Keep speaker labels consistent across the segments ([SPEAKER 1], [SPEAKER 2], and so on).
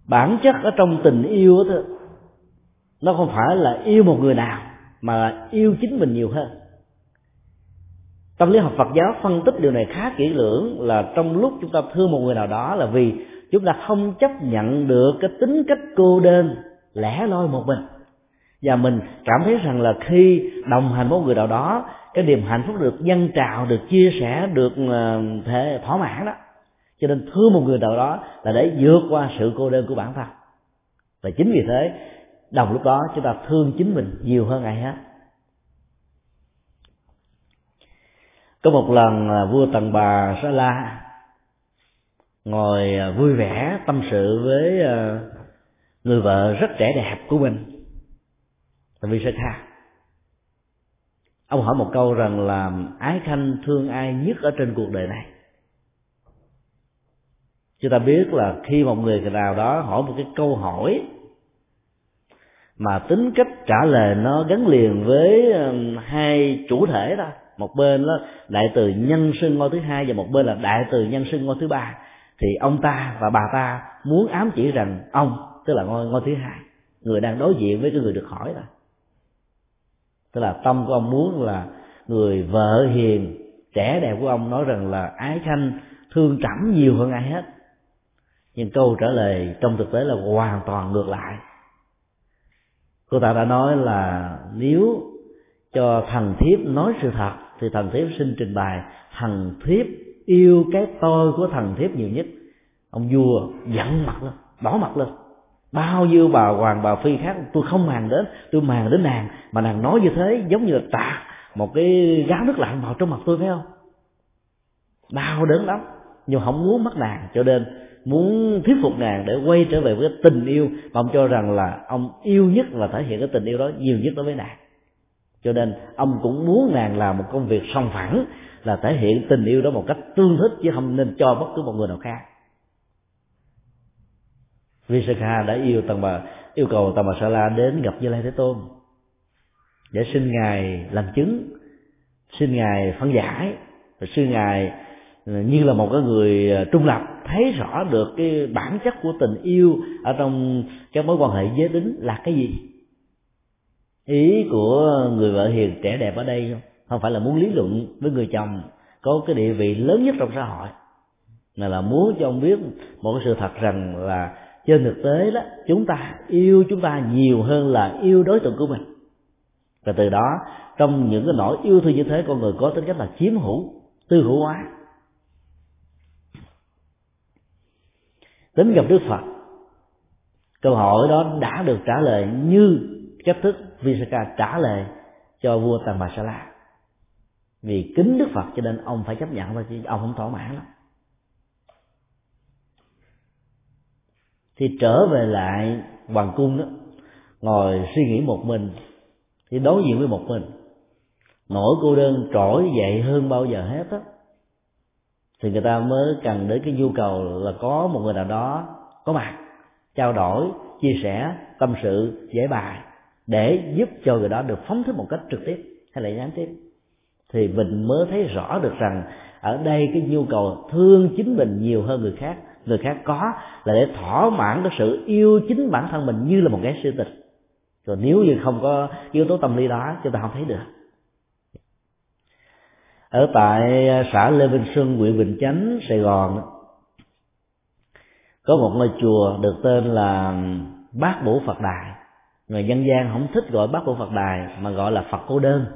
[SPEAKER 1] Bản chất ở trong tình yêu đó, nó không phải là yêu một người nào, mà là yêu chính mình nhiều hơn. Tâm lý học Phật giáo phân tích điều này khá kỹ lưỡng, là trong lúc chúng ta thương một người nào đó là vì chúng ta không chấp nhận được cái tính cách cô đơn lẻ loi một mình, và mình cảm thấy rằng là khi đồng hành với một người nào đó, cái niềm hạnh phúc được dâng trào, được chia sẻ, được thể thỏa mãn đó. Cho nên thương một người nào đó là để vượt qua sự cô đơn của bản thân. Và chính vì thế đồng lúc đó chúng ta thương chính mình nhiều hơn ai hết. Có một lần vua Tần Bà Sa La ngồi vui vẻ tâm sự với người vợ rất trẻ đẹp của mình, là Visakha. Ông hỏi một câu rằng là ái khanh thương ai nhất ở trên cuộc đời này. Chúng ta biết là khi một người nào đó hỏi một cái câu hỏi mà tính cách trả lời nó gắn liền với hai chủ thể đó, một bên đó đại từ nhân xưng ngôi thứ hai và một bên là đại từ nhân xưng ngôi thứ ba, thì ông ta và bà ta muốn ám chỉ rằng ông, tức là ngôi thứ hai, người đang đối diện với cái người được hỏi đó. Tức là tâm của ông muốn là người vợ hiền trẻ đẹp của ông nói rằng là ái khanh thương trẫm nhiều hơn ai hết. Nhưng câu trả lời trong thực tế là hoàn toàn ngược lại. Cô ta đã nói là nếu cho thần thiếp nói sự thật thì thần thiếp xin trình bày thần thiếp yêu cái tôi của thần thiếp nhiều nhất. Ông vua giận mặt lên, đỏ mặt lên. Bao nhiêu bà hoàng bà phi khác tôi không màng đến, tôi màng đến nàng, mà nàng nói như thế giống như là tạt một cái gáo nước lạnh vào trong mặt tôi, phải không? Đau đớn lắm, nhưng không muốn mất nàng, cho nên muốn thuyết phục nàng để quay trở về với cái tình yêu mà ông cho rằng là ông yêu nhất và thể hiện cái tình yêu đó nhiều nhất đối với nàng. Cho nên ông cũng muốn nàng làm một công việc song phẳng, là thể hiện tình yêu đó một cách tương thích, chứ không nên cho bất cứ một người nào khác. Visakha đã yêu cầu Tần Bà Sa La đến gặp Như Lai Thế Tôn để xin ngài làm chứng, xin ngài phân giải, xin ngài như là một cái người trung lập thấy rõ được cái bản chất của tình yêu ở trong cái mối quan hệ giới tính là cái gì. Ý của người vợ hiền trẻ đẹp ở đây không phải là muốn lý luận với người chồng có cái địa vị lớn nhất trong xã hội, mà là muốn cho ông biết một cái sự thật rằng là trên thực tế đó, chúng ta yêu chúng ta nhiều hơn là yêu đối tượng của mình. Và từ đó trong những cái nỗi yêu thương như thế, con người có tính cách là chiếm hữu, tư hữu hóa. Đến gặp Đức Phật, câu hỏi đó đã được trả lời như cách thức Visakha trả lời cho vua Tần Bà Sa La. Vì kính Đức Phật cho nên ông phải chấp nhận thôi, chứ ông không thỏa mãn lắm. Thì trở về lại hoàng cung đó, ngồi suy nghĩ một mình, thì đối diện với một mình, nỗi cô đơn trỗi dậy hơn bao giờ hết á, thì người ta mới cần đến cái nhu cầu là có một người nào đó có mặt, trao đổi, chia sẻ, tâm sự, giải bài, để giúp cho người đó được phóng thích một cách trực tiếp hay là gián tiếp. Thì mình mới thấy rõ được rằng ở đây cái nhu cầu thương chính mình nhiều hơn người khác có là để thỏa mãn cái sự yêu chính bản thân mình như là một cái siêu tịch. Rồi nếu như không có yếu tố tâm lý đó, chúng ta không thấy được. Ở tại xã Lê Vinh Xuân, huyện Bình Chánh, Sài Gòn, có một ngôi chùa được tên là Bát Bổ Phật Đài. Người dân gian không thích gọi Bát Bổ Phật Đài mà gọi là Phật Cô Đơn.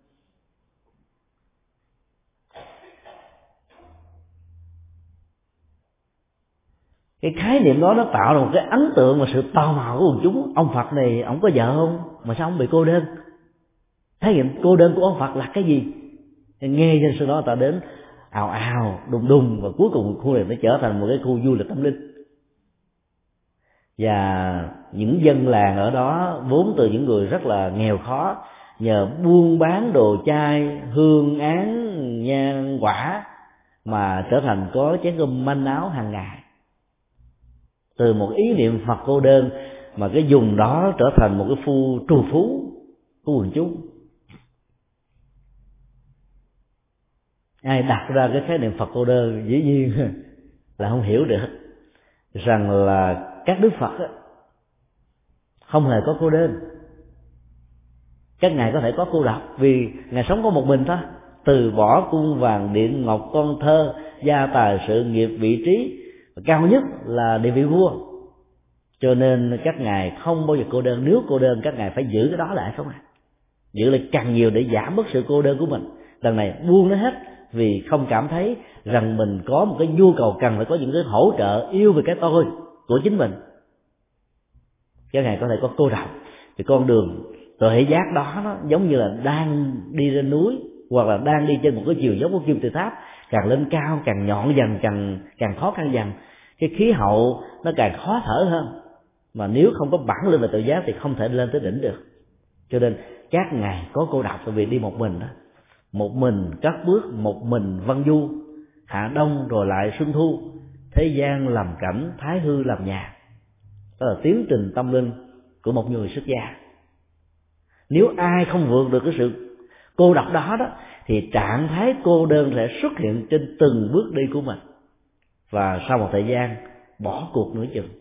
[SPEAKER 1] Cái khái niệm đó nó tạo ra một cái ấn tượng và sự tò mò của quần chúng. Ông Phật này ông có vợ không mà sao ông bị cô đơn? Khái niệm cô đơn của ông Phật là cái gì? Nghe trên sự đó người ta đến ào ào đùng đùng, và cuối cùng khu này nó trở thành một cái khu du lịch tâm linh. Và những dân làng ở đó vốn từ những người rất là nghèo khó, nhờ buôn bán đồ chay, hương án, nhang quả mà trở thành có chén cơm manh áo hàng ngày. Từ một ý niệm Phật cô đơn mà cái vùng đó trở thành một cái khu trù phú của quần chúng. Ai đặt ra cái khái niệm Phật cô đơn dĩ nhiên là không hiểu được rằng là các đức Phật không hề có cô đơn. Các ngài có thể có cô độc vì ngài sống có một mình thôi, từ bỏ cung vàng điện ngọc con thơ, gia tài sự nghiệp vị trí, cao nhất là địa vị vua. Cho nên các ngài không bao giờ cô đơn. Nếu cô đơn các ngài phải giữ cái đó lại, không ạ? Giữ lại càng nhiều để giảm bớt sự cô đơn của mình. Lần này buông nó hết vì không cảm thấy rằng mình có một cái nhu cầu cần phải có những cái hỗ trợ yêu về cái tôi của chính mình. Các ngài có thể có cô độc thì con đường tuệ giác đó nó giống như là đang đi lên núi hoặc là đang đi trên một cái chiều dốc của kim tự tháp, càng lên cao càng nhọn dần, càng khó khăn dần, cái khí hậu nó càng khó thở hơn. Mà nếu không có bản lĩnh về tự giác thì không thể lên tới đỉnh được. Cho nên các ngài có cô độc bởi vì đi một mình đó, một mình cất bước, một mình vân du, hạ đông rồi lại xuân thu, thế gian làm cảnh, thái hư làm nhà. Đó là tiến trình tâm linh của một người xuất gia. Nếu ai không vượt được cái sự cô độc đó thì trạng thái cô đơn sẽ xuất hiện trên từng bước đi của mình, và sau một thời gian bỏ cuộc nửa chừng.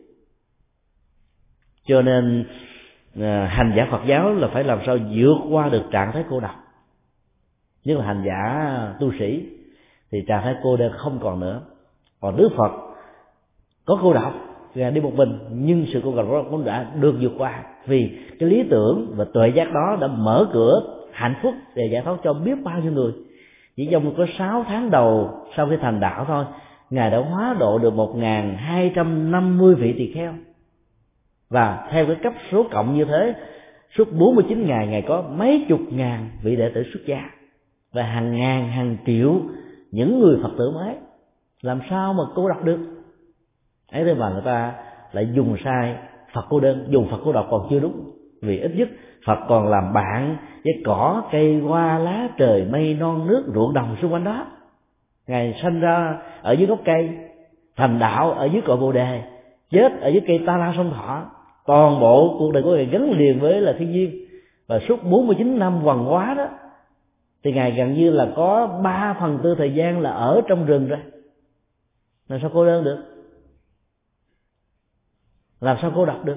[SPEAKER 1] Cho nên hành giả Phật giáo là phải làm sao vượt qua được trạng thái cô độc. Nhất là hành giả tu sĩ thì trạng thái cô đơn không còn nữa. Còn Đức Phật có cô độc, Ngài đi một mình, nhưng sự cô độc đó cũng đã được vượt qua, vì cái lý tưởng và tuệ giác đó đã mở cửa hạnh phúc để giải thoát cho biết bao nhiêu người. Chỉ trong có 6 tháng đầu sau khi thành đạo thôi, Ngài đã hóa độ được 1.250 vị tỳ kheo. Và theo cái cấp số cộng như thế, suốt 49 ngày Ngài có mấy chục ngàn vị đệ tử xuất gia, và hàng ngàn hàng triệu những người Phật tử mới. Làm sao mà cô độc được? Ấy thế mà người ta lại dùng sai Phật cô đơn, dùng Phật cô độc còn chưa đúng. Vì ít nhất Phật còn làm bạn với cỏ cây hoa lá trời mây non nước ruộng đồng xung quanh đó. Ngài sanh ra ở dưới gốc cây, thành đạo ở dưới cội bồ đề, chết ở dưới cây ta la sông Thọ. Toàn bộ cuộc đời của Ngài gắn liền với là thiên nhiên. Và suốt 49 năm hoằng hóa đó thì Ngài gần như là có 3/4 thời gian là ở trong rừng rồi. Làm sao cô đơn được? Làm sao cô độc được?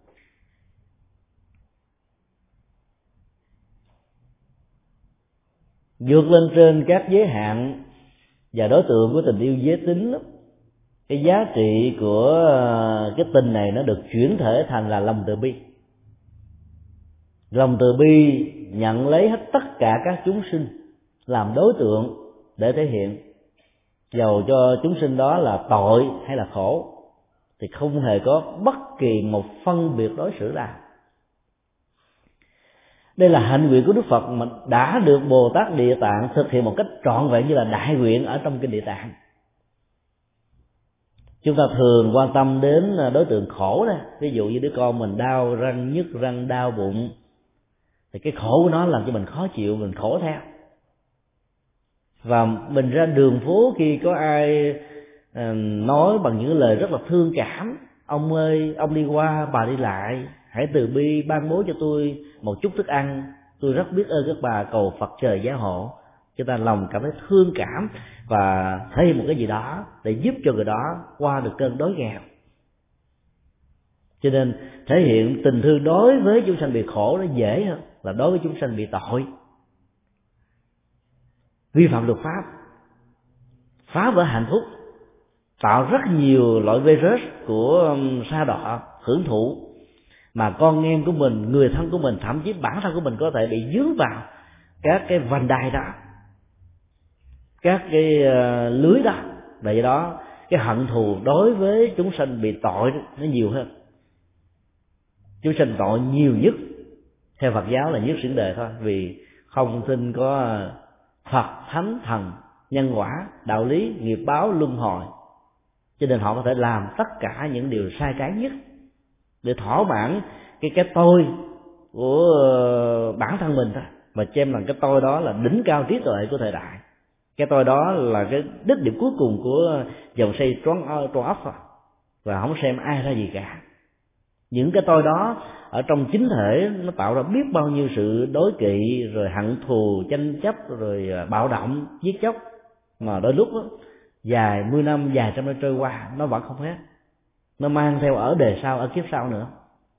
[SPEAKER 1] Vượt lên trên các giới hạn và đối tượng của tình yêu giới tính, cái giá trị của cái tình này nó được chuyển thể thành là lòng từ bi. Lòng từ bi nhận lấy hết tất cả các chúng sinh làm đối tượng để thể hiện, dầu cho chúng sinh đó là tội hay là khổ thì không hề có bất kỳ một phân biệt đối xử nào. Đây là hạnh nguyện của Đức Phật mà đã được Bồ Tát Địa Tạng thực hiện một cách trọn vẹn như là đại nguyện ở trong kinh Địa Tạng. Chúng ta thường quan tâm đến đối tượng khổ đó, ví dụ như đứa con mình đau răng, nhức răng, đau bụng, thì cái khổ của nó làm cho mình khó chịu, mình khổ theo. Và mình ra đường phố khi có ai nói bằng những lời rất là thương cảm: ông ơi, ông đi qua, bà đi lại, hãy từ bi ban bố cho tôi một chút thức ăn, tôi rất biết ơn các bà, cầu Phật trời gia hộ. Chúng ta lòng cảm thấy thương cảm và thể hiện một cái gì đó để giúp cho người đó qua được cơn đói nghèo. Cho nên thể hiện tình thương đối với chúng sanh bị khổ nó dễ hơn là đối với chúng sanh bị tội, vi phạm luật pháp, phá vỡ hạnh phúc, tạo rất nhiều loại virus của sa đọa hưởng thụ, mà con em của mình, người thân của mình, thậm chí bản thân của mình có thể bị dướng vào các cái vành đai đó, các cái lưới đó. Và do đó cái hận thù đối với chúng sanh bị tội nó nhiều hơn. Chúng sanh tội nhiều nhất theo Phật giáo là nhất xiển đề thôi, vì không tin có Phật, thánh, thần, nhân quả, đạo lý, nghiệp báo, luân hồi, cho nên họ có thể làm tất cả những điều sai trái nhất để thỏa mãn cái tôi của bản thân mình thôi, mà xem rằng cái tôi đó là đỉnh cao trí tuệ của thời đại. Cái tôi đó là cái đích điểm cuối cùng của dòng xây tròn óc, và không xem ai ra gì cả. Những cái tôi đó ở trong chính thể nó tạo ra biết bao nhiêu sự đối kỵ, rồi hận thù, tranh chấp, rồi bạo động, giết chóc, mà đôi lúc đó, vài mươi năm, vài trăm năm trôi qua nó vẫn không hết. nó mang theo ở đời sau, ở kiếp sau nữa.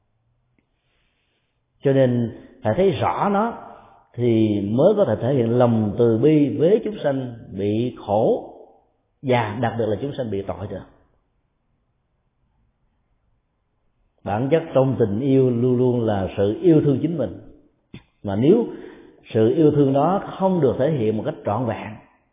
[SPEAKER 1] Cho nên phải thấy rõ nó thì mới có thể thể hiện lòng từ bi với chúng sanh bị khổ, và đặc biệt là chúng sanh bị tội được. Bản chất trong tình yêu luôn luôn là sự yêu thương chính mình, mà nếu sự yêu thương đó không được thể hiện một cách trọn vẹn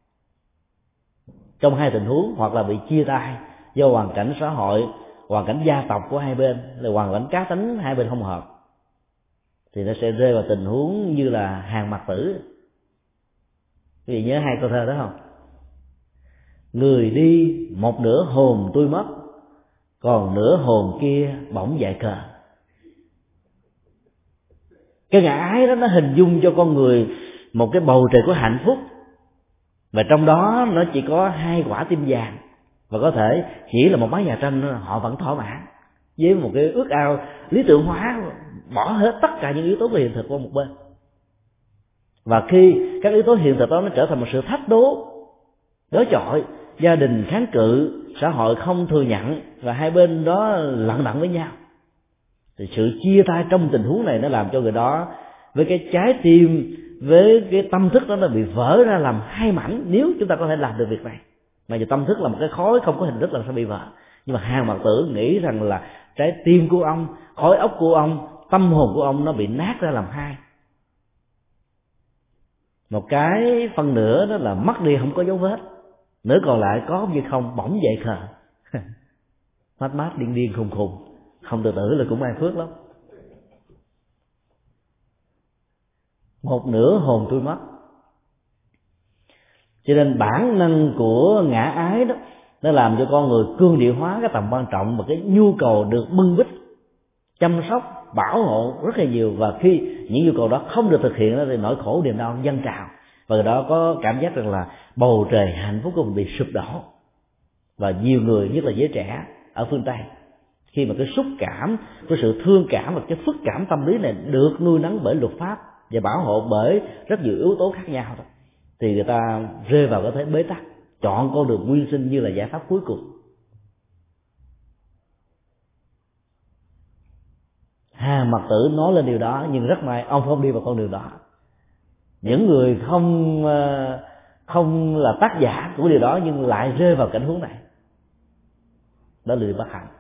[SPEAKER 1] trong hai tình huống, hoặc là bị chia tay do hoàn cảnh xã hội, hoàn cảnh gia tộc của hai bên, là hoàn cảnh cá tính hai bên không hợp, thì nó sẽ rơi vào tình huống như là Hàng Mặc Tử. Quý vị nhớ hai câu thơ đó không? Người đi một nửa hồn tôi mất, còn nửa hồn kia bỗng dại cờ. Cái ngã ái đó nó hình dung cho con người một cái bầu trời của hạnh phúc, và trong đó nó chỉ có hai quả tim vàng, và có thể chỉ là một mái nhà tranh họ vẫn thỏa mãn với một cái ước ao lý tưởng hóa, bỏ hết tất cả những yếu tố về hiện thực qua một bên. Và khi các yếu tố hiện thực đó nó trở thành một sự thách đố, đối chọi, gia đình kháng cự, xã hội không thừa nhận, và hai bên đó lận đận với nhau, thì sự chia tay trong tình huống này nó làm cho người đó với cái trái tim, với cái tâm thức đó nó bị vỡ ra làm hai mảnh. Nếu chúng ta có thể làm được việc này, mà giờ tâm thức là một cái khối không có hình thức, làm sao bị vỡ. Nhưng mà Hàng Mặc Tử nghĩ rằng là trái tim của ông, khối óc của ông, tâm hồn của ông nó bị nát ra làm hai. Một cái phần nữa đó là mất đi không có dấu vết, nửa còn lại có như không, bỗng dậy khờ. Mát mát điên điên khùng khùng, không tự tử là cũng ai phước lắm. Một nửa hồn tôi mất. Cho nên bản năng của ngã ái đó nó làm cho con người cương điệu hóa cái tầm quan trọng và cái nhu cầu được bưng bít, chăm sóc, bảo hộ rất là nhiều. Và khi những nhu cầu đó không được thực hiện thì nỗi khổ niềm đau dâng trào, và người đó có cảm giác rằng là bầu trời hạnh phúc của mình bị sụp đổ. Và nhiều người, nhất là giới trẻ ở phương Tây, khi mà cái xúc cảm, cái sự thương cảm và cái phức cảm tâm lý này được nuôi nấng bởi luật pháp và bảo hộ bởi rất nhiều yếu tố khác nhau đó, thì người ta rơi vào cái thế bế tắc, chọn con đường nguyên sinh như là giải pháp cuối cùng. Hàng Mặc Tử nói lên điều đó, nhưng rất may ông không đi vào con đường đó. Những người không là tác giả của điều đó nhưng lại rơi vào cảnh huống này, đó là điều bất hạnh.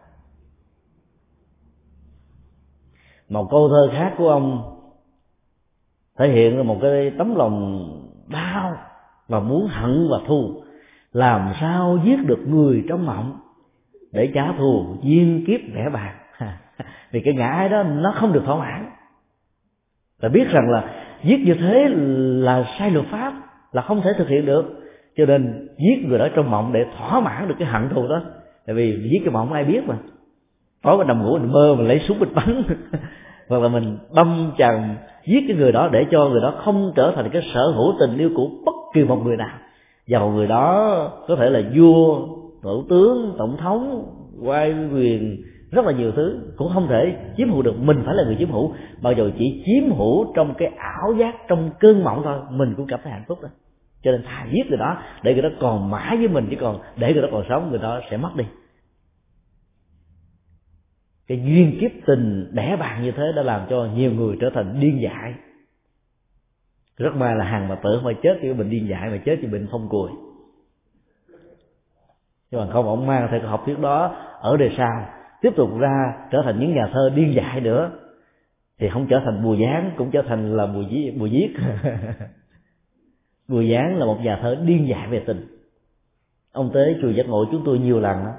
[SPEAKER 1] Một câu thơ khác của ông thể hiện là một cái tấm lòng đau và muốn hận và thù. Làm sao giết được người trong mộng, để trả thù duyên kiếp vẽ bạc. Vì cái ngã ái đó nó không được thỏa mãn, và biết rằng là giết như thế là sai luật pháp, là không thể thực hiện được, cho nên giết người đó trong mộng để thỏa mãn được cái hận thù đó. Tại vì giết cái mộng ai biết mà, tối mình nằm ngủ mình mơ mình lấy súng mình bắn hoặc là mình đâm chằng giết cái người đó để cho người đó không trở thành cái sở hữu tình yêu của bất kỳ một người nào, dầu người đó có thể là vua, thủ tướng, tổng thống, quan quyền, rất là nhiều thứ, cũng không thể chiếm hữu được. Mình phải là người chiếm hữu, bao giờ chỉ chiếm hữu trong cái ảo giác, trong cơn mộng thôi, mình cũng cảm thấy hạnh phúc đó. Cho nên thà giết người đó để người đó còn mãi với mình, chứ còn để người đó còn sống, người đó sẽ mất đi. Cái duyên kiếp tình đẻ bạn như thế đã làm cho nhiều người trở thành điên dại. Rất may là Hàng Mặc Tử không phải chết vì bệnh điên dại, mà chết vì bệnh phong cùi. Nhưng mà không, ông mang theo cái học thuyết đó ở đời sau, tiếp tục ra trở thành những nhà thơ điên dại nữa, thì không trở thành Bùi Giáng, cũng trở thành là Bùi Viết. Bùi Giáng là một nhà thơ điên dại về tình. Ông tới chùa Giác Ngộ chúng tôi nhiều lần đó,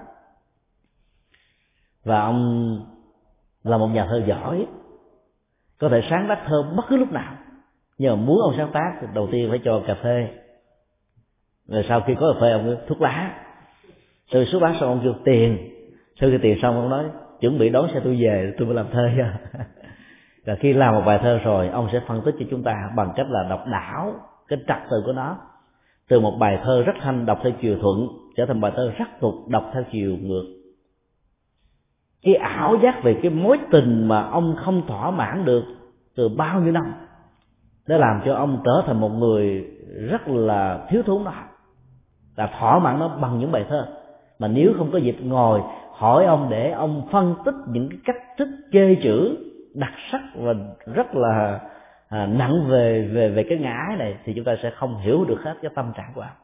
[SPEAKER 1] và ông là một nhà thơ giỏi, có thể sáng tác thơ bất cứ lúc nào. Nhưng mà muốn ông sáng tác thì đầu tiên phải cho cà phê, rồi sau khi có cà phê ông thuốc lá, sau khi thuốc lá xong ông kêu tiền, sau khi tiền xong ông nói chuẩn bị đón xe tôi về, tôi mới làm thơ nha. Và khi làm một bài thơ rồi, ông sẽ phân tích cho chúng ta bằng cách là đọc đảo cái trật tự của nó, từ một bài thơ rất thanh đọc theo chiều thuận trở thành bài thơ rất tục đọc theo chiều ngược. Cái ảo giác về cái mối tình mà ông không thỏa mãn được từ bao nhiêu năm đã làm cho ông trở thành một người rất là thiếu thốn đó, là thỏa mãn nó bằng những bài thơ. Mà nếu không có dịp ngồi hỏi ông để ông phân tích những cái cách thức chê chữ đặc sắc và rất là nặng về cái ngã ái này, thì chúng ta sẽ không hiểu được hết cái tâm trạng của ông.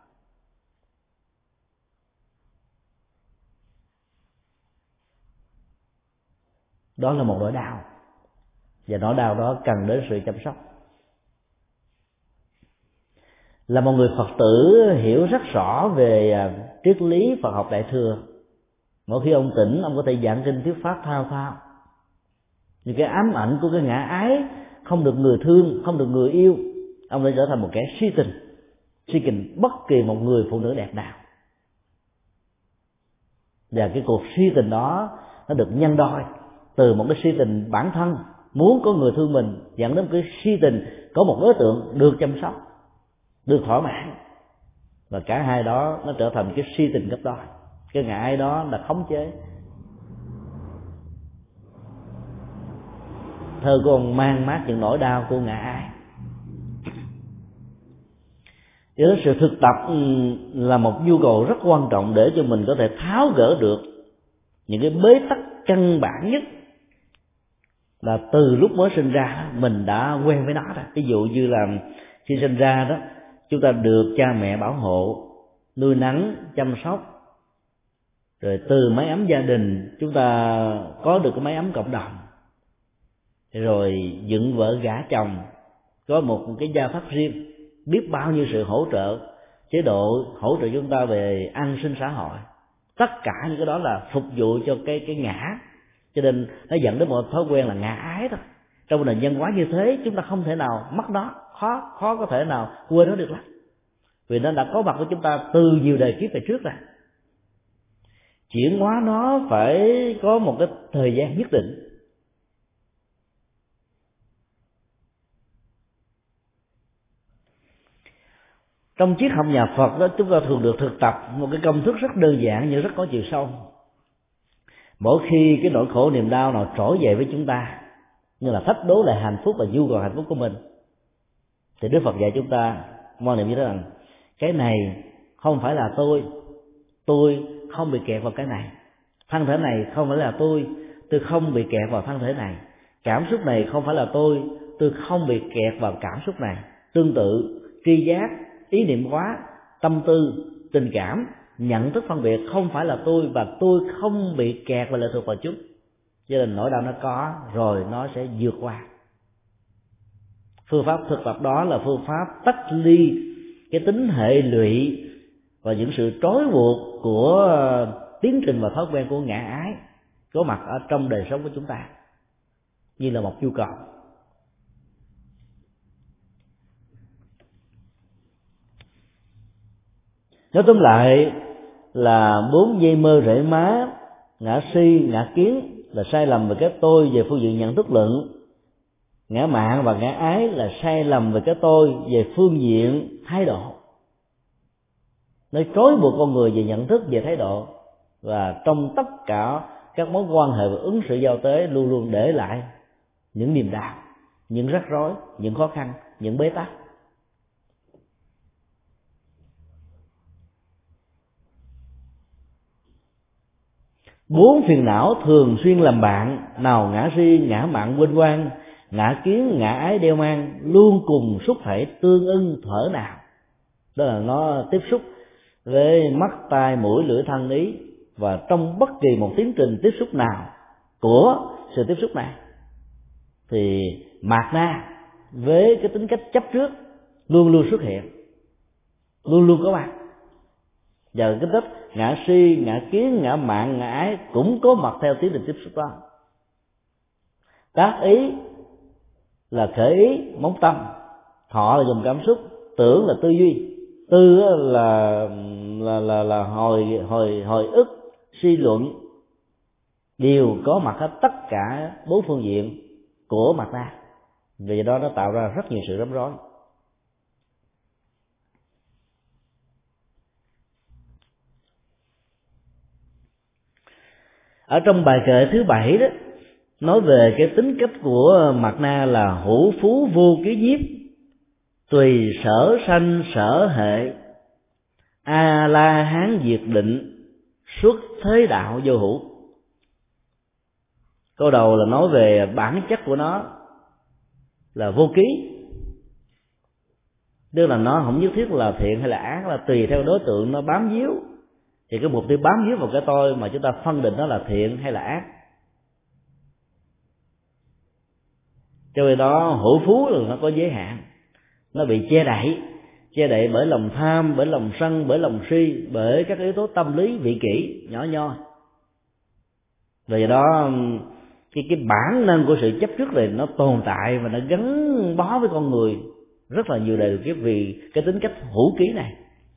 [SPEAKER 1] Đó là một nỗi đau, và nỗi đau đó cần đến sự chăm sóc. Là một người Phật tử hiểu rất rõ về triết lý Phật học Đại thừa, mỗi khi ông tỉnh, ông có thể giảng kinh thuyết pháp thao thao. Nhưng cái ám ảnh của cái ngã ái, không được người thương, không được người yêu, ông đã trở thành một kẻ si tình bất kỳ một người phụ nữ đẹp nào. Và cái cuộc si tình đó nó được nhân đôi từ một cái si tình bản thân muốn có người thương mình, dẫn đến cái si tình có một đối tượng được chăm sóc, được thỏa mãn, và cả hai đó nó trở thành cái si tình gấp đôi. Cái ngã ái đó là khống chế. Thơ của ông mang mát những nỗi đau của ngã ái. Cho nên sự thực tập là một nhu cầu rất quan trọng để cho mình có thể tháo gỡ được những cái bế tắc căn bản nhất, là từ lúc mới sinh ra mình đã quen với nó rồi. Ví dụ như là khi sinh ra đó, chúng ta được cha mẹ bảo hộ, nuôi nấng, chăm sóc, rồi từ mái ấm gia đình chúng ta có được cái mái ấm cộng đồng, rồi dựng vợ gả chồng, có một cái gia pháp riêng, biết bao nhiêu sự hỗ trợ, chế độ hỗ trợ chúng ta về an sinh xã hội. Tất cả những cái đó là phục vụ cho cái ngã, cho nên nó dẫn đến một thói quen là ngã ái thôi. Trong một nền văn hóa như thế, chúng ta không thể nào mất nó, khó có thể nào quên nó được lắm, vì nó đã có mặt của chúng ta từ nhiều đời kiếp về trước rồi. Chuyển hóa nó phải có một cái thời gian nhất định. Trong triết học nhà Phật đó, chúng ta thường được thực tập một cái công thức rất đơn giản nhưng rất có chiều sâu. Mỗi khi cái nỗi khổ niềm đau nào trỗi dậy với chúng ta, như là thách đố lại hạnh phúc và nhu cầu hạnh phúc của mình, thì Đức Phật dạy chúng ta quan niệm như thế rằng cái này không phải là tôi không bị kẹt vào cái này. Thân thể này không phải là tôi không bị kẹt vào thân thể này. Cảm xúc này không phải là tôi không bị kẹt vào cảm xúc này. Tương tự, tri giác, ý niệm hóa, tâm tư, tình cảm, nhận thức phân biệt không phải là tôi, và tôi không bị kẹt và lệ thuộc vào chúng. Cho nên nỗi đau nó có rồi nó sẽ vượt qua. Phương pháp thực tập đó là phương pháp tách ly cái tính hệ lụy và những sự trói buộc của tiến trình và thói quen của ngã ái có mặt ở trong đời sống của chúng ta như là một nhu cầu. Nói tóm lại là 4 dây mơ rễ má, ngã si, ngã kiến là sai lầm về cái tôi về phương diện nhận thức luận. Ngã mạn và ngã ái là sai lầm về cái tôi về phương diện thái độ. Nó trói buộc con người về nhận thức, về thái độ, và trong tất cả các mối quan hệ và ứng xử giao tế luôn luôn để lại những niềm đau, những rắc rối, những khó khăn, những bế tắc. Bốn phiền não thường xuyên làm bạn, nào ngã si, ngã mạn vinh quang, ngã kiến, ngã ái đeo mang, luôn cùng xúc thể tương ưng thở nào. Đó là nó tiếp xúc với mắt, tai, mũi, lưỡi, thân, ý, và trong bất kỳ một tiến trình tiếp xúc nào của sự tiếp xúc này thì mạt na với cái tính cách chấp trước luôn luôn xuất hiện, luôn luôn có mặt. Và cái tích ngã si, ngã kiến, ngã mạn, ngã ái cũng có mặt theo tiến trình tiếp xúc đó. Tác ý là khởi ý, móng tâm, thọ là dùng cảm xúc, tưởng là tư duy, tư là hồi ức, suy luận, đều có mặt hết tất cả 4 phương diện của mặt ta. Vì đó nó tạo ra rất nhiều sự rắm rối. Ở trong bài kệ thứ 7 đó, nói về cái tính cách của Mạt Na là hữu phú vô ký nhiếp, tùy sở sanh sở hệ, a la hán diệt định, xuất thế đạo vô hữu. Câu đầu là nói về bản chất của nó là vô ký, tức là nó không nhất thiết là thiện hay là ác, là tùy theo đối tượng nó bám víu. Thì cái mục tiêu bám víu vào cái tôi mà chúng ta phân định nó là thiện hay là ác. Cho nên đó hữu phú là nó có giới hạn, nó bị che đậy bởi lòng tham, bởi lòng sân, bởi lòng si, bởi các yếu tố tâm lý vị kỷ nhỏ nhoi. Vì vậy đó cái bản năng của sự chấp trước này nó tồn tại và nó gắn bó với con người rất là nhiều đời kiếp vì cái tính cách hữu ký này.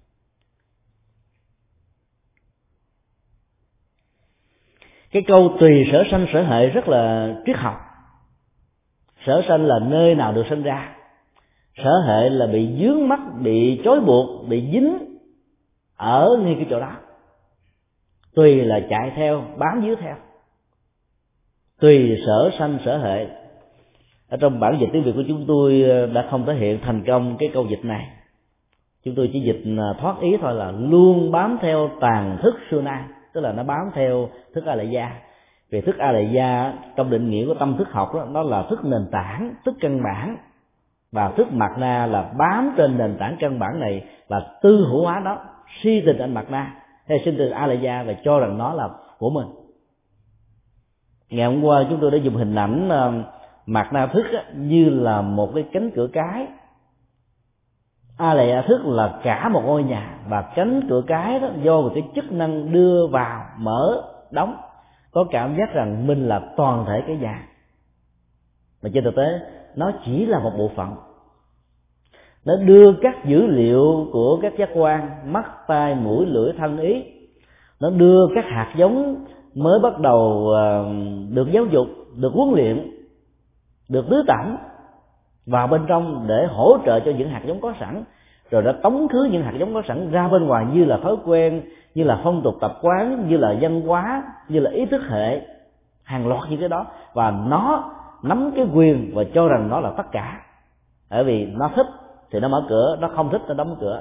[SPEAKER 1] Cái câu tùy sở sanh sở hệ rất là triết học. Sở sanh là nơi nào được sinh ra, sở hệ là bị vướng mắc, bị trói buộc, bị dính ở ngay cái chỗ đó. Tùy là chạy theo, bám víu theo. Tùy sở sanh sở hệ. Ở trong bản dịch tiếng Việt của chúng tôi đã không thể hiện thành công cái câu dịch này. Chúng tôi chỉ dịch thoát ý thôi, là luôn bám theo tàn thức xưa nay, tức là nó bám theo thức A Lại Gia. Vì thức A Lại Gia trong định nghĩa của tâm thức học đó, nó là thức nền tảng, thức căn bản, và thức Mạt Na là bám trên nền tảng căn bản này và tư hữu hóa đó, si tình anh Mạt Na hay sinh từ A Lại Gia và cho rằng nó là của mình. Ngày hôm qua chúng tôi đã dùng hình ảnh Mạt Na thức như là một cái cánh cửa cái, A Lại Gia thức là cả một ngôi nhà, và cánh cửa cái đó do một cái chức năng đưa vào, mở, đóng, có cảm giác rằng mình là toàn thể cái nhà. Mà trên thực tế nó chỉ là một bộ phận. Nó đưa các dữ liệu của các giác quan mắt, tai, mũi, lưỡi, thân, ý, nó đưa các hạt giống mới bắt đầu được giáo dục, được huấn luyện, được tưới tẩm vào bên trong để hỗ trợ cho những hạt giống có sẵn, rồi nó tống khứ những hạt giống có sẵn ra bên ngoài như là thói quen, như là phong tục tập quán, như là văn hóa, như là ý thức hệ, hàng loạt những cái đó, và nó nắm cái quyền và cho rằng nó là tất cả. Bởi vì nó thích thì nó mở cửa, nó không thích nó đóng cửa.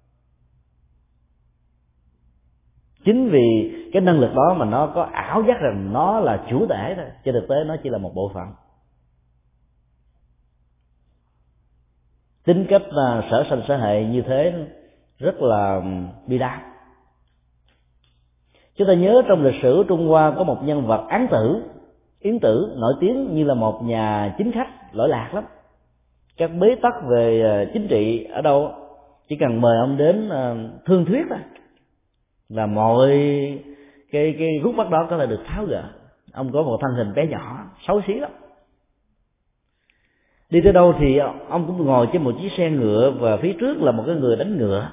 [SPEAKER 1] Chính vì cái năng lực đó mà nó có ảo giác rằng nó là chủ thể thôi, trên thực tế nó chỉ là một bộ phận. Tính cách sở sanh sở hệ như thế rất là bi đát. Chúng ta nhớ trong lịch sử Trung Hoa có một nhân vật Yến Tử nổi tiếng như là một nhà chính khách lỗi lạc lắm. Các bế tắc về chính trị ở đâu chỉ cần mời ông đến thương thuyết thôi là mọi cái gút mắt đó có thể được tháo gỡ. Ông có một thân hình bé nhỏ, xấu xí lắm. Đi tới đâu thì ông cũng ngồi trên một chiếc xe ngựa, và phía trước là một cái người đánh ngựa.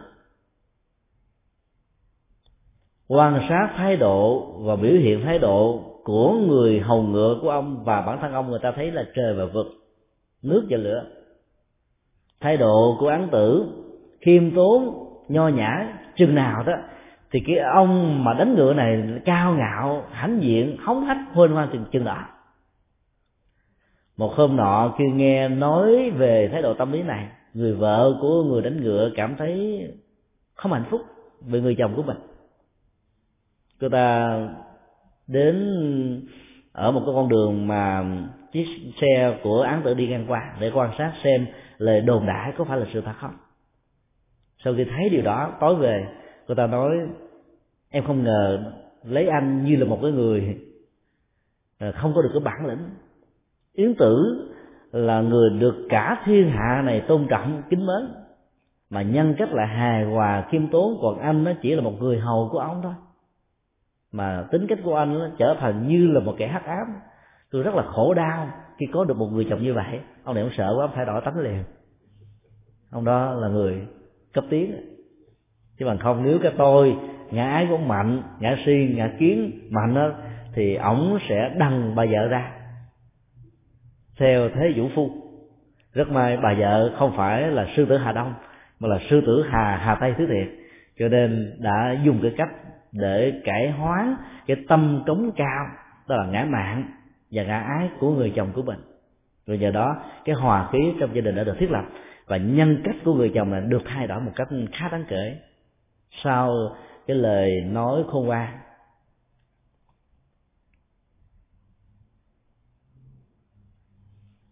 [SPEAKER 1] Quan sát thái độ và biểu hiện thái độ của người hầu ngựa của ông và bản thân ông, người ta thấy là trời và vực, nước và lửa. Thái độ của Án Tử khiêm tốn, nho nhã chừng nào đó thì cái ông mà đánh ngựa này cao ngạo, hãnh diện, hống hách, huênh hoang chừng đó. Một hôm nọ khi nghe nói về thái độ tâm lý này, người vợ của người đánh ngựa cảm thấy không hạnh phúc về người chồng của mình. Cô ta đến ở một cái con đường mà chiếc xe của Án Tử đi ngang qua để quan sát xem lời đồn đại có phải là sự thật không. Sau khi thấy điều đó, tối về cô ta nói: em không ngờ lấy anh như là một cái người không có được cái bản lĩnh. Yến Tử là người được cả thiên hạ này tôn trọng kính mến, mà nhân cách là hài hòa khiêm tốn, còn anh nó chỉ là một người hầu của ông thôi. Mà tính cách của anh nó trở thành như là một kẻ hắc ám. Tôi rất là khổ đau khi có được một người chồng như vậy. Ông này ông sợ quá, ông thay đổi tánh liền. Ông đó là người cấp tiến. Chứ bằng không, nếu cái tôi ngã ái của ông mạnh, ngã si, ngã kiến mạnh đó, thì ổng sẽ đằng bà vợ ra theo thế vũ phu. Rất may bà vợ không phải là sư tử Hà Đông, mà là sư tử Hà Tây Thứ Thiệt, cho nên đã dùng cái cách để cải hoán cái tâm cống cao, đó là ngã mạn và ngã ái của người chồng của mình. Rồi nhờ đó cái hòa khí trong gia đình đã được thiết lập, và nhân cách của người chồng này được thay đổi một cách khá đáng kể sau cái lời nói khôn ngoan.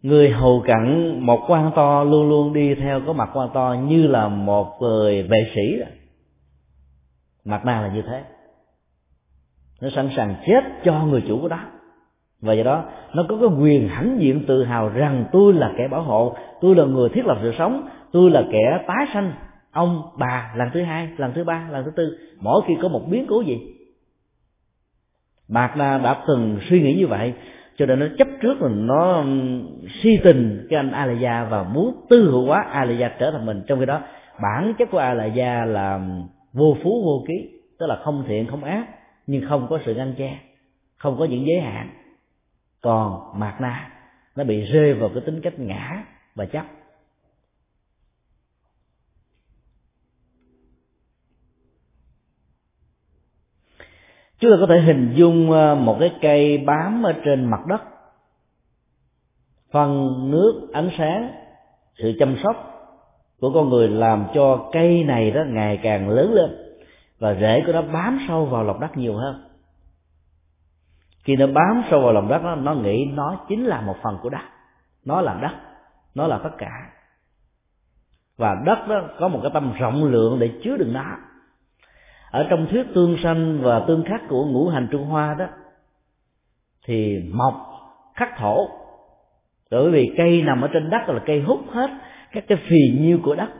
[SPEAKER 1] Người hầu cận một quan to luôn luôn đi theo có mặt quan to như là một người vệ sĩ đó. Mạt Na là như thế, nó sẵn sàng chết cho người chủ của đó, và do đó nó có cái quyền hãnh diện tự hào rằng tôi là kẻ bảo hộ, tôi là người thiết lập sự sống, tôi là kẻ tái sanh ông bà lần thứ hai, lần thứ ba, lần thứ tư, mỗi khi có một biến cố gì. Mạt Na đã từng suy nghĩ như vậy, cho nên nó chấp trước là nó si tình cái anh Alaya và muốn tư hữu hóa Alaya trở thành mình. Trong khi đó bản chất của Alaya là vô phú vô ký, tức là không thiện không ác, nhưng không có sự ngăn che, không có những giới hạn. Còn Mạt Na nó bị rơi vào cái tính cách ngã và chấp. Chúng ta có thể hình dung một cái cây bám ở trên mặt đất, phân, nước, ánh sáng, sự chăm sóc của con người làm cho cây này đó ngày càng lớn lên, và rễ của nó bám sâu vào lòng đất nhiều hơn. Khi nó bám sâu vào lòng đất đó, nó nghĩ nó chính là một phần của đất, nó là đất, nó là tất cả. Và đất đó có một cái tâm rộng lượng để chứa đựng nó. Ở trong thuyết tương sanh và tương khắc của ngũ hành Trung Hoa đó, thì mộc khắc thổ, bởi vì cây nằm ở trên đất là cây hút hết các cái phì nhiêu của đất,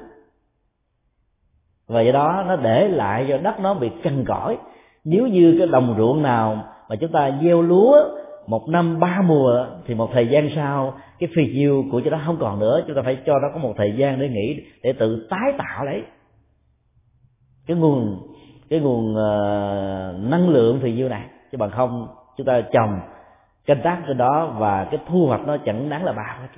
[SPEAKER 1] và do đó nó để lại cho đất nó bị cằn cỗi. Nếu như cái đồng ruộng nào mà chúng ta gieo lúa một năm 3 mùa, thì một thời gian sau cái phì nhiêu của nó không còn nữa, chúng ta phải cho nó có một thời gian để nghỉ, để tự tái tạo lấy cái nguồn năng lượng phì nhiêu này. Chứ bằng không chúng ta trồng canh tác trên đó và cái thu hoạch nó chẳng đáng là bao hết.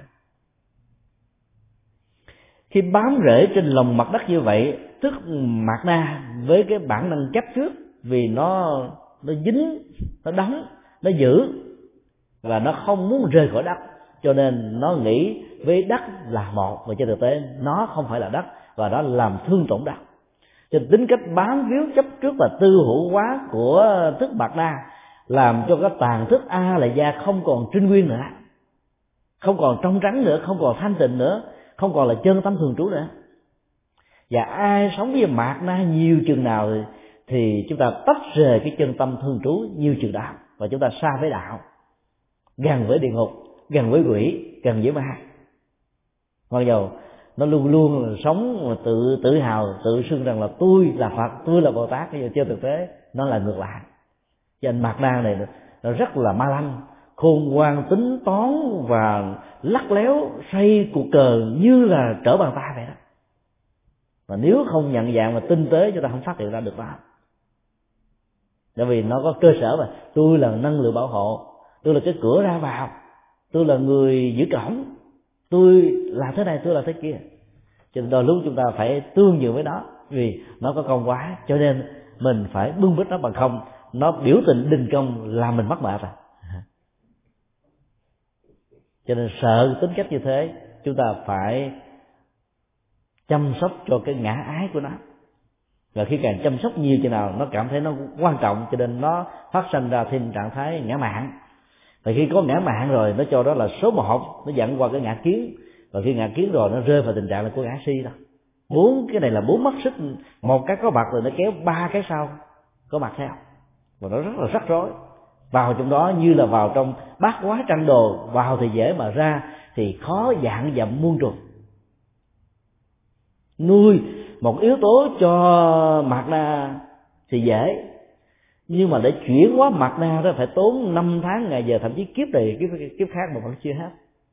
[SPEAKER 1] Khi bám rễ trên lòng mặt đất như vậy, tức Mạt Na với cái bản năng chấp trước, vì nó dính, nó đóng, nó giữ, và nó không muốn rời khỏi đất, cho nên nó nghĩ với đất là một, và trên thực tế nó không phải là đất, và nó làm thương tổn đất. Cho nên tính cách bám víu chấp trước và tư hữu hóa của thức Mạt Na làm cho cái tàn thức Alaya không còn trinh nguyên nữa, không còn trong trắng nữa, không còn thanh tịnh nữa, không còn là chân tâm thường trú nữa. Và ai sống với Mạt Na nhiều chừng nào thì chúng ta tách rời cái chân tâm thường trú nhiều chừng đó, và chúng ta xa với đạo, gần với địa ngục, gần với quỷ, gần với ma. Mặc dù nó luôn luôn sống tự hào, tự xưng rằng là tôi là Phật, tôi là Bồ Tát, nhưng trên thực tế nó là ngược lại. Cho nên Mạt Na này nó rất là ma lanh, khôn ngoan, tính toán và lắc léo xoay cuộc cờ như là trở bàn tay vậy đó. Mà nếu không nhận dạng và tinh tế, chúng ta không phát hiện ra được đó. Bởi vì nó có cơ sở mà tôi là năng lượng bảo hộ, tôi là cái cửa ra vào, tôi là người giữ cổng, tôi là thế này, tôi là thế kia. Cho nên đôi lúc chúng ta phải tương nhượng với nó, vì nó có công quá, cho nên mình phải bưng bít nó, bằng không nó biểu tình đình công làm mình mất mệt rồi. Cho nên sợ tính cách như thế, chúng ta phải chăm sóc cho cái ngã ái của nó. Và khi càng chăm sóc nhiều chừng nào, nó cảm thấy nó quan trọng, cho nên nó phát sinh ra thêm trạng thái ngã mạn. Và khi có ngã mạn rồi, nó cho đó là số 1, nó dẫn qua cái ngã kiến. Và khi ngã kiến rồi, nó rơi vào tình trạng là của ngã si đó. 4 cái này là 4 mắt xích, một cái có mặt rồi nó kéo 3 cái sau có mặt theo, và nó rất là rắc rối. Vào trong đó như là vào trong bát quái tranh đồ, vào thì dễ mà ra thì khó dạng dặm muôn trùng. Nuôi một yếu tố cho Mạt Na thì dễ, nhưng mà để chuyển hóa Mạt Na đó phải tốn 5 tháng, ngày giờ, thậm chí kiếp này kiếp khác mà vẫn chưa hết.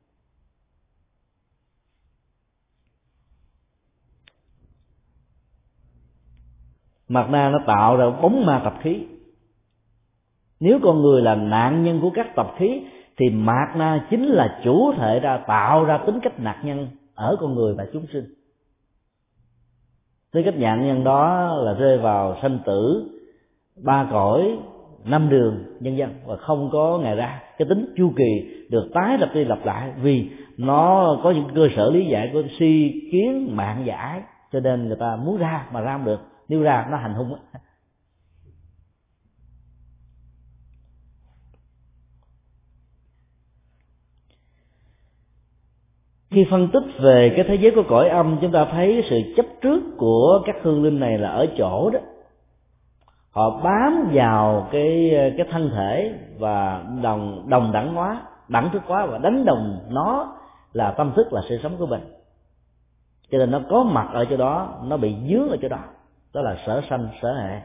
[SPEAKER 1] Mạt Na nó tạo ra bóng ma tập khí. Nếu con người là nạn nhân của các tập khí, thì Mạt Na chính là chủ thể tạo ra tính cách nạn nhân ở con người và chúng sinh. Tính cách nạn nhân đó là rơi vào sanh tử, 3 cõi, 5 đường nhân dân, và không có ngày ra. Cái tính chu kỳ được tái lặp đi lặp lại, vì nó có những cơ sở lý giải của si, kiến, mạng và ái, cho nên người ta muốn ra mà ra không được. Nếu ra nó hành hung. Khi phân tích về cái thế giới của cõi âm, chúng ta thấy sự chấp trước của các hương linh này là ở chỗ đó họ bám vào cái thân thể và đồng đẳng hóa, đẳng thức hóa và đánh đồng nó là tâm thức, là sự sống của mình. Cho nên nó có mặt ở chỗ đó, nó bị dướng ở chỗ đó, đó là sở sanh sở hệ.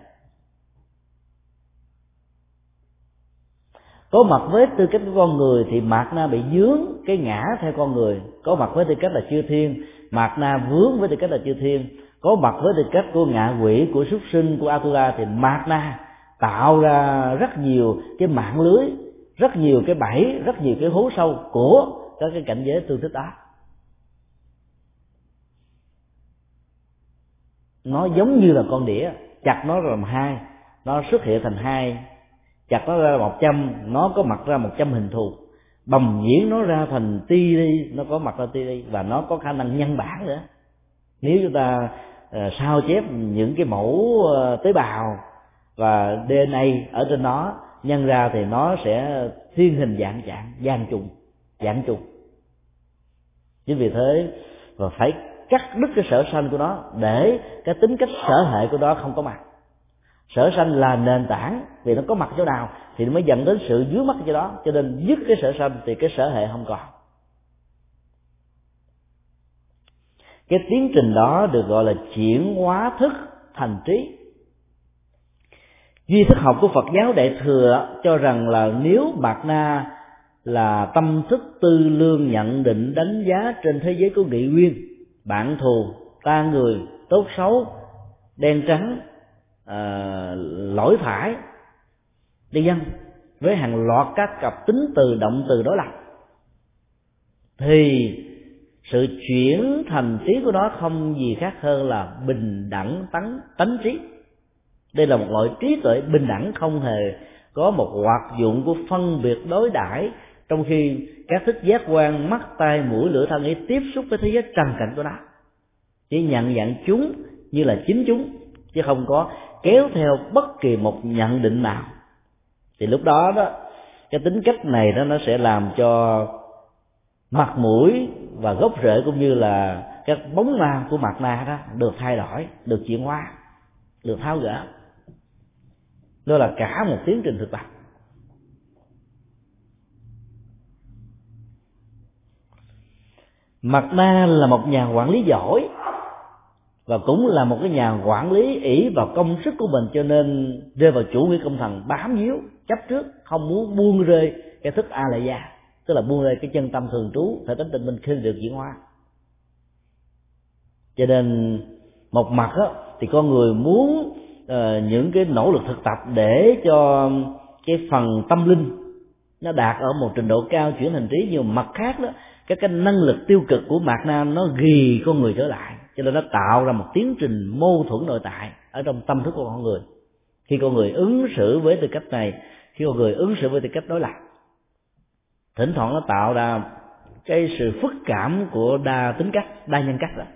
[SPEAKER 1] Có mặt với tư cách của con người thì mạt na bị dướng cái ngã theo con người. Có mặt với tư cách là chư thiên, mạt na vướng với tư cách là chư thiên. Có mặt với tư cách của ngạ quỷ, của súc sinh, của Atula thì mạt na tạo ra rất nhiều cái mạng lưới, rất nhiều cái bẫy, rất nhiều cái hố sâu của các cái cảnh giới tương thích đó. Nó giống như là con đĩa, chặt nó làm hai, nó xuất hiện thành hai, chặt nó ra 100, nó có mặt ra 100 hình thù, bầm nhuyễn nó ra thành ti đi, nó có mặt ra ti đi, và nó có khả năng nhân bản nữa. Nếu chúng ta sao chép những cái mẫu tế bào và DNA ở trên nó nhân ra thì nó sẽ thiên hình dạng trùng. Chính vì thế và phải cắt đứt cái sở sanh của nó để cái tính cách sở hệ của nó không có mặt. Sở sanh là nền tảng, vì nó có mặt chỗ nào thì nó mới dẫn đến sự vướng mắc chỗ đó, cho nên dứt cái sở sanh thì cái sở hệ không còn. Cái tiến trình đó được gọi là chuyển hóa thức thành trí. Duy thức học của Phật giáo Đại thừa cho rằng là nếu mạt na là tâm thức tư lương, nhận định, đánh giá trên thế giới của nghị nguyên, bạn thù, ta người, tốt xấu, đen trắng, lỗi phải, đi dân với hàng loạt các cặp tính từ, động từ đối lập, thì sự chuyển thành trí của nó không gì khác hơn là bình đẳng tánh trí. Đây là một loại trí tuệ bình đẳng, không hề có một hoạt dụng của phân biệt đối đãi, trong khi các thức giác quan, mắt, tai, mũi, lưỡi, thân ấy tiếp xúc với thế giới trần cảnh của nó, chỉ nhận dạng chúng như là chính chúng, chứ không có kéo theo bất kỳ một nhận định nào. Thì lúc đó cái tính cách này nó sẽ làm cho mặt mũi và gốc rễ cũng như là các bóng ma của mạt na đó được thay đổi, được chuyển hóa, được tháo gỡ. Đó là cả một tiến trình thực tập. Mạt na là một nhà quản lý giỏi và cũng là một cái nhà quản lý ỷ vào công sức của mình, cho nên rơi vào chủ nghĩa công thần, bám víu chấp trước, không muốn buông rơi cái thức a lại gia, tức là buông rơi cái chân tâm thường trú thể tánh tịnh minh khi được chuyển hóa. Cho nên một mặt thì con người muốn những cái nỗ lực thực tập để cho cái phần tâm linh nó đạt ở một trình độ cao, chuyển thành trí, nhưng mặt khác đó cái năng lực tiêu cực của mạt na nó ghi con người trở lại, cho nên nó tạo ra một tiến trình mâu thuẫn nội tại ở trong tâm thức của con người. Khi con người ứng xử với tư cách này, khi con người ứng xử với tư cách đối lập, thỉnh thoảng nó tạo ra cái sự phức cảm của đa tính cách, đa nhân cách đó.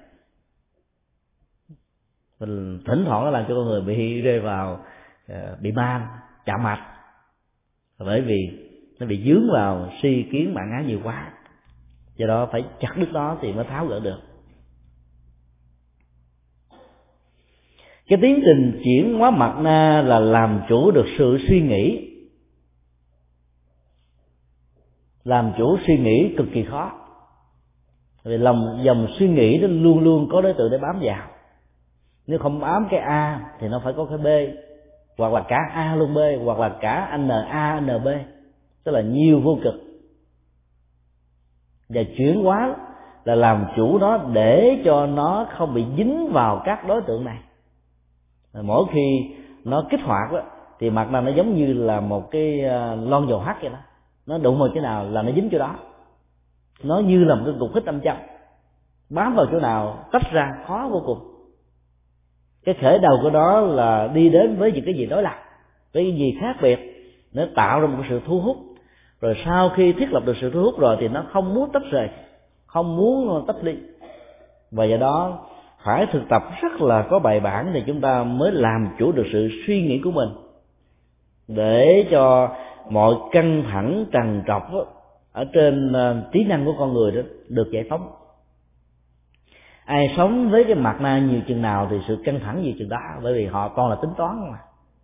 [SPEAKER 1] Thỉnh thoảng nó làm cho con người bị rơi vào bị man, chạm mạch, bởi vì nó bị dướng vào si kiến bản ngã nhiều quá. Do đó phải chặt đứt đó thì mới tháo gỡ được. Cái tiến trình chuyển hóa mạt na là làm chủ được sự suy nghĩ. Làm chủ suy nghĩ cực kỳ khó, vì dòng suy nghĩ nó luôn luôn có đối tượng để bám vào. Nếu không bám cái A thì nó phải có cái B, hoặc là cả A luôn B, hoặc là cả NA, NB, tức là nhiều vô cực. Và chuyển hóa là làm chủ nó để cho nó không bị dính vào các đối tượng này. Mỗi khi nó kích hoạt đó, thì mặt là nó giống như là một cái lon dầu hắt vậy đó, nó đụng vào chỗ nào là nó dính chỗ đó. Nó như là một cái cục hít 500, bám vào chỗ nào tách ra khó vô cùng. Cái khởi đầu của đó là đi đến với những cái gì đối lập, với cái gì khác biệt, nó tạo ra một sự thu hút. Rồi sau khi thiết lập được sự thu hút rồi thì nó không muốn tách rời, không muốn tách ly. Và do đó phải thực tập rất là có bài bản thì chúng ta mới làm chủ được sự suy nghĩ của mình, để cho mọi căng thẳng trằn trọc ở trên trí năng của con người đó được giải phóng. Ai sống với cái mặt na nhiều chừng nào thì sự căng thẳng nhiều chừng đó, bởi vì họ toàn là tính toán mà.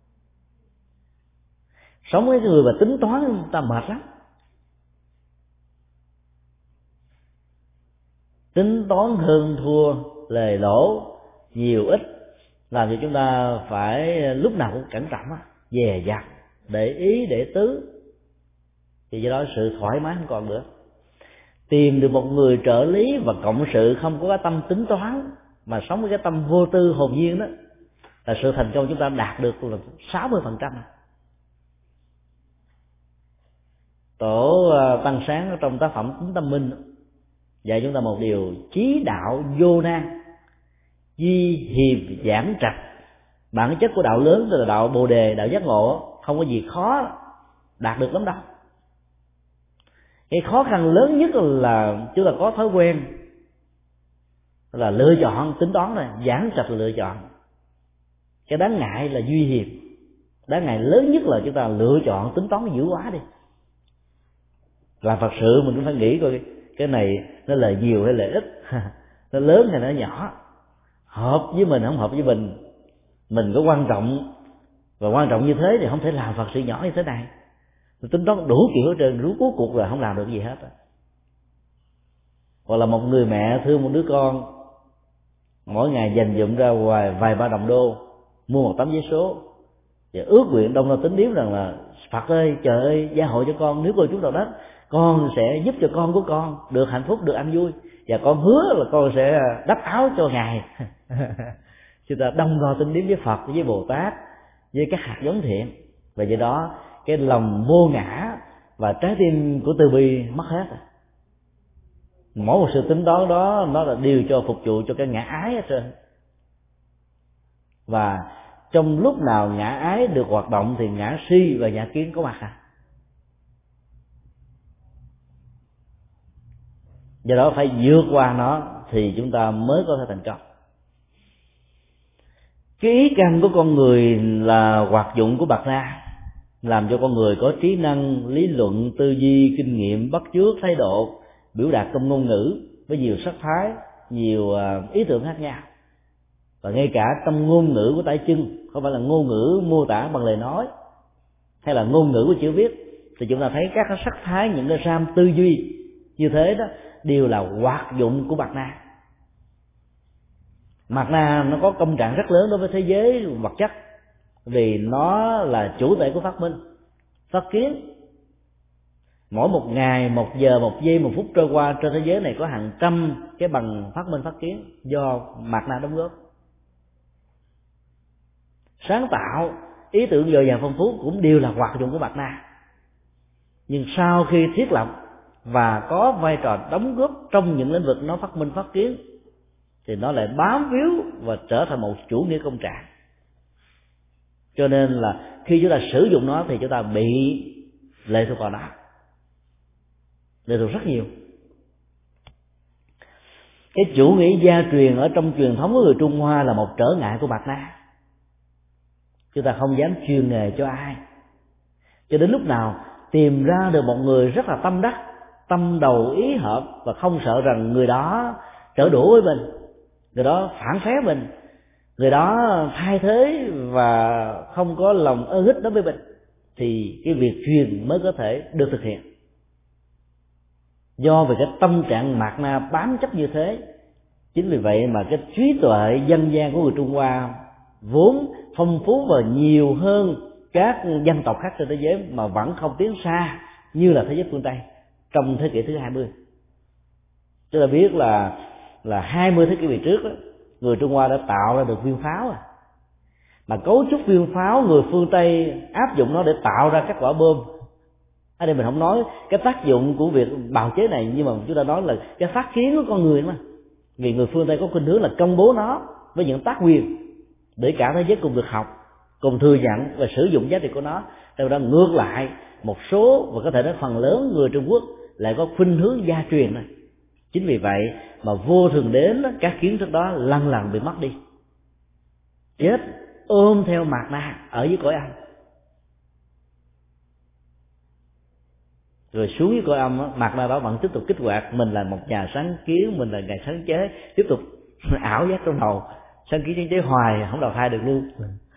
[SPEAKER 1] Sống với người mà tính toán ta mệt lắm. Tính toán hơn thua, lời lỗ nhiều ít, làm cho chúng ta phải lúc nào cũng cẩn trọng, dè dặt, để ý để tứ, thì do đó sự thoải mái không còn nữa. Tìm được một người trợ lý và cộng sự không có cái tâm tính toán, mà sống với cái tâm vô tư hồn nhiên, đó là sự thành công chúng ta đạt được là 60%. Tổ Tăng Sáng trong tác phẩm Tính Tâm Minh dạy chúng ta một điều: chí đạo vô nan, duy hiềm giảng trạch. Bản chất của đạo lớn là đạo Bồ Đề, đạo giác ngộ, không có gì khó đạt được lắm đâu. Cái khó khăn lớn nhất là chúng ta có thói quen là lựa chọn tính toán này, giảng trạch là lựa chọn. Cái đáng ngại là duy hiềm. Đáng ngại lớn nhất là chúng ta lựa chọn tính toán dữ quá đi. Làm Phật sự mình cũng phải nghĩ coi cái này nó là nhiều hay là ít, nó lớn hay nó nhỏ, hợp với mình không hợp với mình có quan trọng, và quan trọng như thế thì không thể làm Phật sự nhỏ như thế này. Tính toán đủ kiểu hết trơn, rú cuối cuộc là không làm được gì hết. Hoặc là một người mẹ thương một đứa con, mỗi ngày dành dụm ra vài ba đồng đô mua một tấm giấy số, và ước nguyện đông ra tính điếm rằng là Phật ơi, trời ơi, gia hộ cho con, nếu cô chú nào đất con sẽ giúp cho con của con được hạnh phúc, được ăn vui, và con hứa là con sẽ đắp áo cho ngài. Chúng ta đông đo tính điếm với Phật, với Bồ Tát, với các hạt giống thiện, và do đó cái lòng vô ngã và trái tim của từ bi mất hết. Mỗi một sự tính toán đó nó là điều cho phục vụ cho cái ngã ái hết trơn. Và trong lúc nào ngã ái được hoạt động thì ngã si và ngã kiến có mặt. Do đó phải vượt qua nó thì chúng ta mới có thể thành công. Cái ý căn của con người là hoạt dụng của bạt na, làm cho con người có trí năng, lý luận, tư duy, kinh nghiệm, bắt chước, thái độ, biểu đạt trong ngôn ngữ với nhiều sắc thái, nhiều ý tưởng khác nhau. Và ngay cả trong ngôn ngữ của tay chân, không phải là ngôn ngữ mô tả bằng lời nói hay là ngôn ngữ của chữ viết, thì chúng ta thấy các cái sắc thái, những cái ram tư duy như thế đó đều là hoạt dụng của bạt na. Bạt na nó có công trạng rất lớn đối với thế giới vật chất, vì nó là chủ thể của phát minh, phát kiến. Mỗi một ngày, một giờ, một giây, một phút trôi qua trên thế giới này có hàng trăm cái bằng phát minh, phát kiến do bạt na đóng góp. Sáng tạo, ý tưởng dồi dào phong phú cũng đều là hoạt dụng của bạt na. Nhưng sau khi thiết lập và có vai trò đóng góp trong những lĩnh vực nó phát minh, phát kiến, thì nó lại bám víu và trở thành một chủ nghĩa công trạng. Cho nên là khi chúng ta sử dụng nó thì chúng ta bị lệ thuộc vào nó, lệ thuộc rất nhiều. Cái chủ nghĩa gia truyền ở trong truyền thống của người Trung Hoa là một trở ngại của bạt na. Chúng ta không dám truyền nghề cho ai, cho đến lúc nào tìm ra được một người rất là tâm đắc, tâm đầu ý hợp, và không sợ rằng người đó trở đũa với mình, người đó phản phé mình, người đó thay thế và không có lòng ơn ích đối với mình, thì cái việc truyền mới có thể được thực hiện. Do về cái tâm trạng mạt na bám chấp như thế, chính vì vậy mà cái trí tuệ dân gian của người Trung Hoa vốn phong phú và nhiều hơn các dân tộc khác trên thế giới, mà vẫn không tiến xa như là thế giới phương Tây trong thế kỷ thứ 20. Chúng ta biết là 20 thế kỷ về trước đó, người Trung Hoa đã tạo ra được viên pháo, mà cấu trúc viên pháo người phương Tây áp dụng nó để tạo ra các quả bom. Ở đây mình không nói cái tác dụng của việc bào chế này, nhưng mà chúng ta nói là cái phát kiến của con người mà. Vì người phương Tây có khuynh hướng là công bố nó với những tác quyền để cả thế giới cùng được học, cùng thừa nhận và sử dụng giá trị của nó. Từ đó ngược lại, một số và có thể nói phần lớn người Trung Quốc lại có khuynh hướng gia truyền này. Chính vì vậy mà vô thường đến các kiến thức đó lần lần bị mất đi, chết ôm theo mạt na ở dưới cõi âm. Rồi xuống dưới cõi âm, mạt na đó vẫn tiếp tục kích hoạt mình là một nhà sáng kiến, mình là nhà sáng chế, tiếp tục ảo giác trong đầu, sanh kiến chân chế hoài không đào thai được luôn.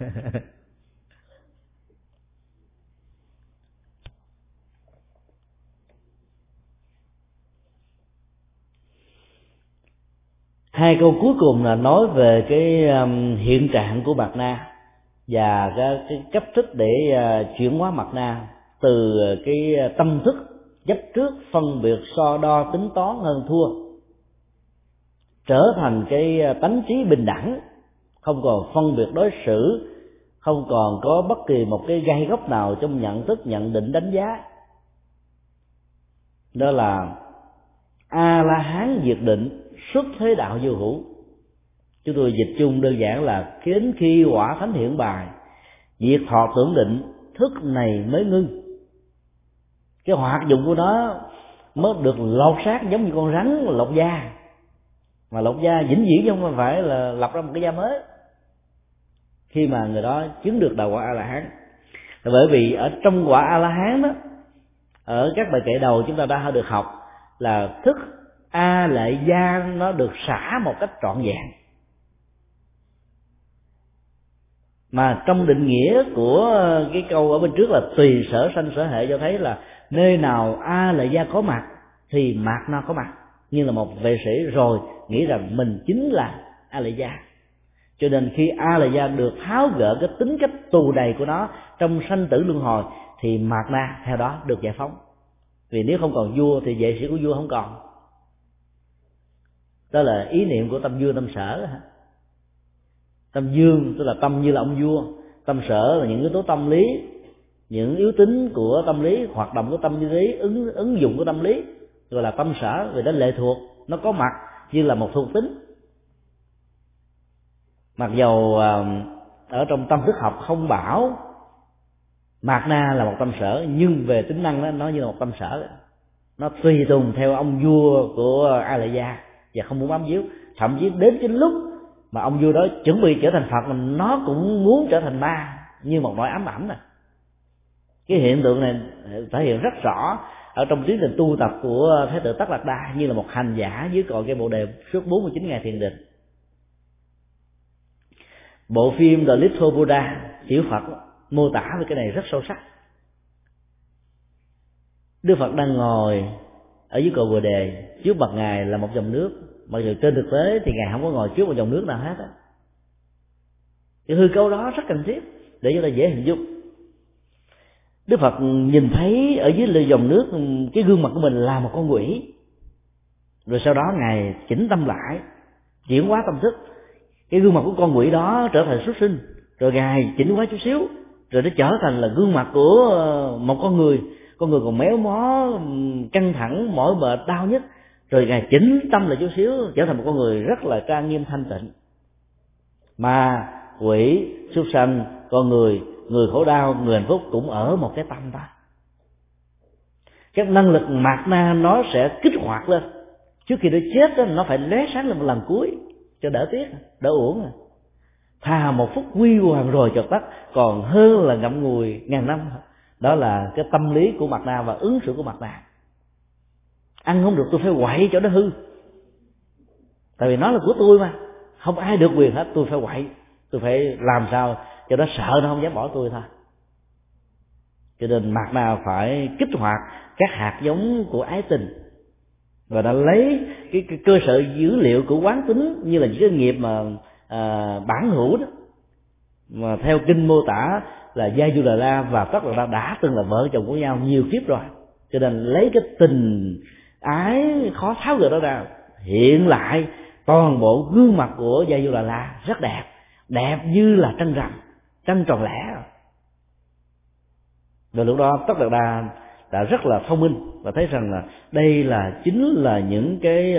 [SPEAKER 1] Hai câu cuối cùng là nói về cái hiện trạng của Mạt Na và cái cách thức để chuyển hóa Mạt Na từ cái tâm thức chấp trước, phân biệt, so đo, tính toán hơn thua, trở thành cái tánh trí bình đẳng, không còn phân biệt đối xử, không còn có bất kỳ một cái gai góc nào trong nhận thức, nhận định, đánh giá. Đó là A La Hán diệt định, xuất thế đạo vô hữu. Chúng tôi dịch chung đơn giản là đến khi quả thánh hiện bài, diệt thọ tưởng định, thức này mới ngưng. Cái hoạt dụng của nó mới được lột xác, giống như con rắn lột da, mà lột da vĩnh viễn chứ không phải là lập ra một cái da mới. Khi mà người đó chứng được đạo quả A La Hán, bởi vì ở trong quả A La Hán đó, ở các bài kệ đầu chúng ta đã được học là thức A Lệ Gia nó được xả một cách trọn vẹn. Mà trong định nghĩa của cái câu ở bên trước là tùy sở sanh sở hệ, cho thấy là nơi nào A Lệ Gia có mặt thì Mạt Na có mặt. Nhưng là một vệ sĩ rồi nghĩ rằng mình chính là A Lệ Gia, cho nên khi A Lệ Gia được tháo gỡ cái tính cách tù đầy của nó trong sanh tử luân hồi thì Mạt Na theo đó được giải phóng. Vì nếu không còn vua thì vệ sĩ của vua không còn. Đó là ý niệm của tâm dương tâm sở. Tâm dương tức là tâm như là ông vua, tâm sở là những yếu tố tâm lý, những yếu tính của tâm lý, hoạt động của tâm lý, ứng dụng của tâm lý, gọi là tâm sở. Vì đó lệ thuộc, nó có mặt như là một thuộc tính. Mặc dầu ở trong tâm thức học không bảo Mạt Na là một tâm sở, nhưng về tính năng đó, nó như là một tâm sở, nó tùy tùng theo ông vua của A Lệ Gia và không muốn bám víu. Thậm chí đến cái lúc mà ông vua đó chuẩn bị trở thành Phật, nó cũng muốn trở thành ma, như một nỗi ám ảnh này. Cái hiện tượng này thể hiện rất rõ ở trong tiến trình tu tập của Thái tử Tất Đạt Đa, như là một hành giả dưới cội cây Bồ Đề suốt 49 ngày thiền định. Bộ phim The Little Buddha, Tiểu Phật, mô tả về cái này rất sâu sắc. Đức Phật đang ngồi ở dưới cội Bồ Đề, trước mặt ngài là một dòng nước, mặc dù trên thực tế thì ngài không có ngồi trước một dòng nước nào hết á. Cái hư cấu đó rất cần thiết để chúng ta dễ hình dung. Đức Phật nhìn thấy ở dưới dòng nước cái gương mặt của mình là một con quỷ, rồi sau đó ngài chỉnh tâm lại, chuyển hóa tâm thức, cái gương mặt của con quỷ đó trở thành súc sinh, rồi ngài chỉnh hóa chút xíu, rồi nó trở thành là gương mặt của một con người còn méo mó, căng thẳng, mỏi mệt, đau nhất, rồi ngài chỉnh tâm lại chút xíu, trở thành một con người rất là trang nghiêm thanh tịnh. Mà quỷ, súc sanh, con người khổ đau, người hạnh phúc cũng ở một cái tâm đó. Cái năng lực Mạt Na nó sẽ kích hoạt lên, trước khi nó chết đó, nó phải lóe sáng lên một lần cuối cho đỡ tiếc, đỡ uổng. Thà một phút huy hoàng rồi chợt tắt, còn hơn là ngậm ngùi ngàn năm. Đó là cái tâm lý của Mạt Na và ứng xử của Mạt Na. Ăn không được tôi phải quậy cho nó hư, tại vì nó là của tôi mà, không ai được quyền hết. Tôi phải quậy, tôi phải làm sao cho nó sợ nó không dám bỏ tôi thôi. Cho nên Mạt Na phải kích hoạt các hạt giống của ái tình, và đã lấy cái cơ sở dữ liệu của quán tính, như là những cái nghiệp mà bản hữu đó, mà theo kinh mô tả là Gia Du Đà La và Tất Đạt Đa đã từng là vợ chồng của nhau nhiều kiếp rồi. Cho nên lấy cái tình ái khó tháo gỡ đó ra, hiện lại toàn bộ gương mặt của Gia Du Đà La rất đẹp, đẹp như là trăng rằm, trăng tròn lẻ. Rồi lúc đó Tất Đạt Đa đã rất là thông minh và thấy rằng là đây chính là những cái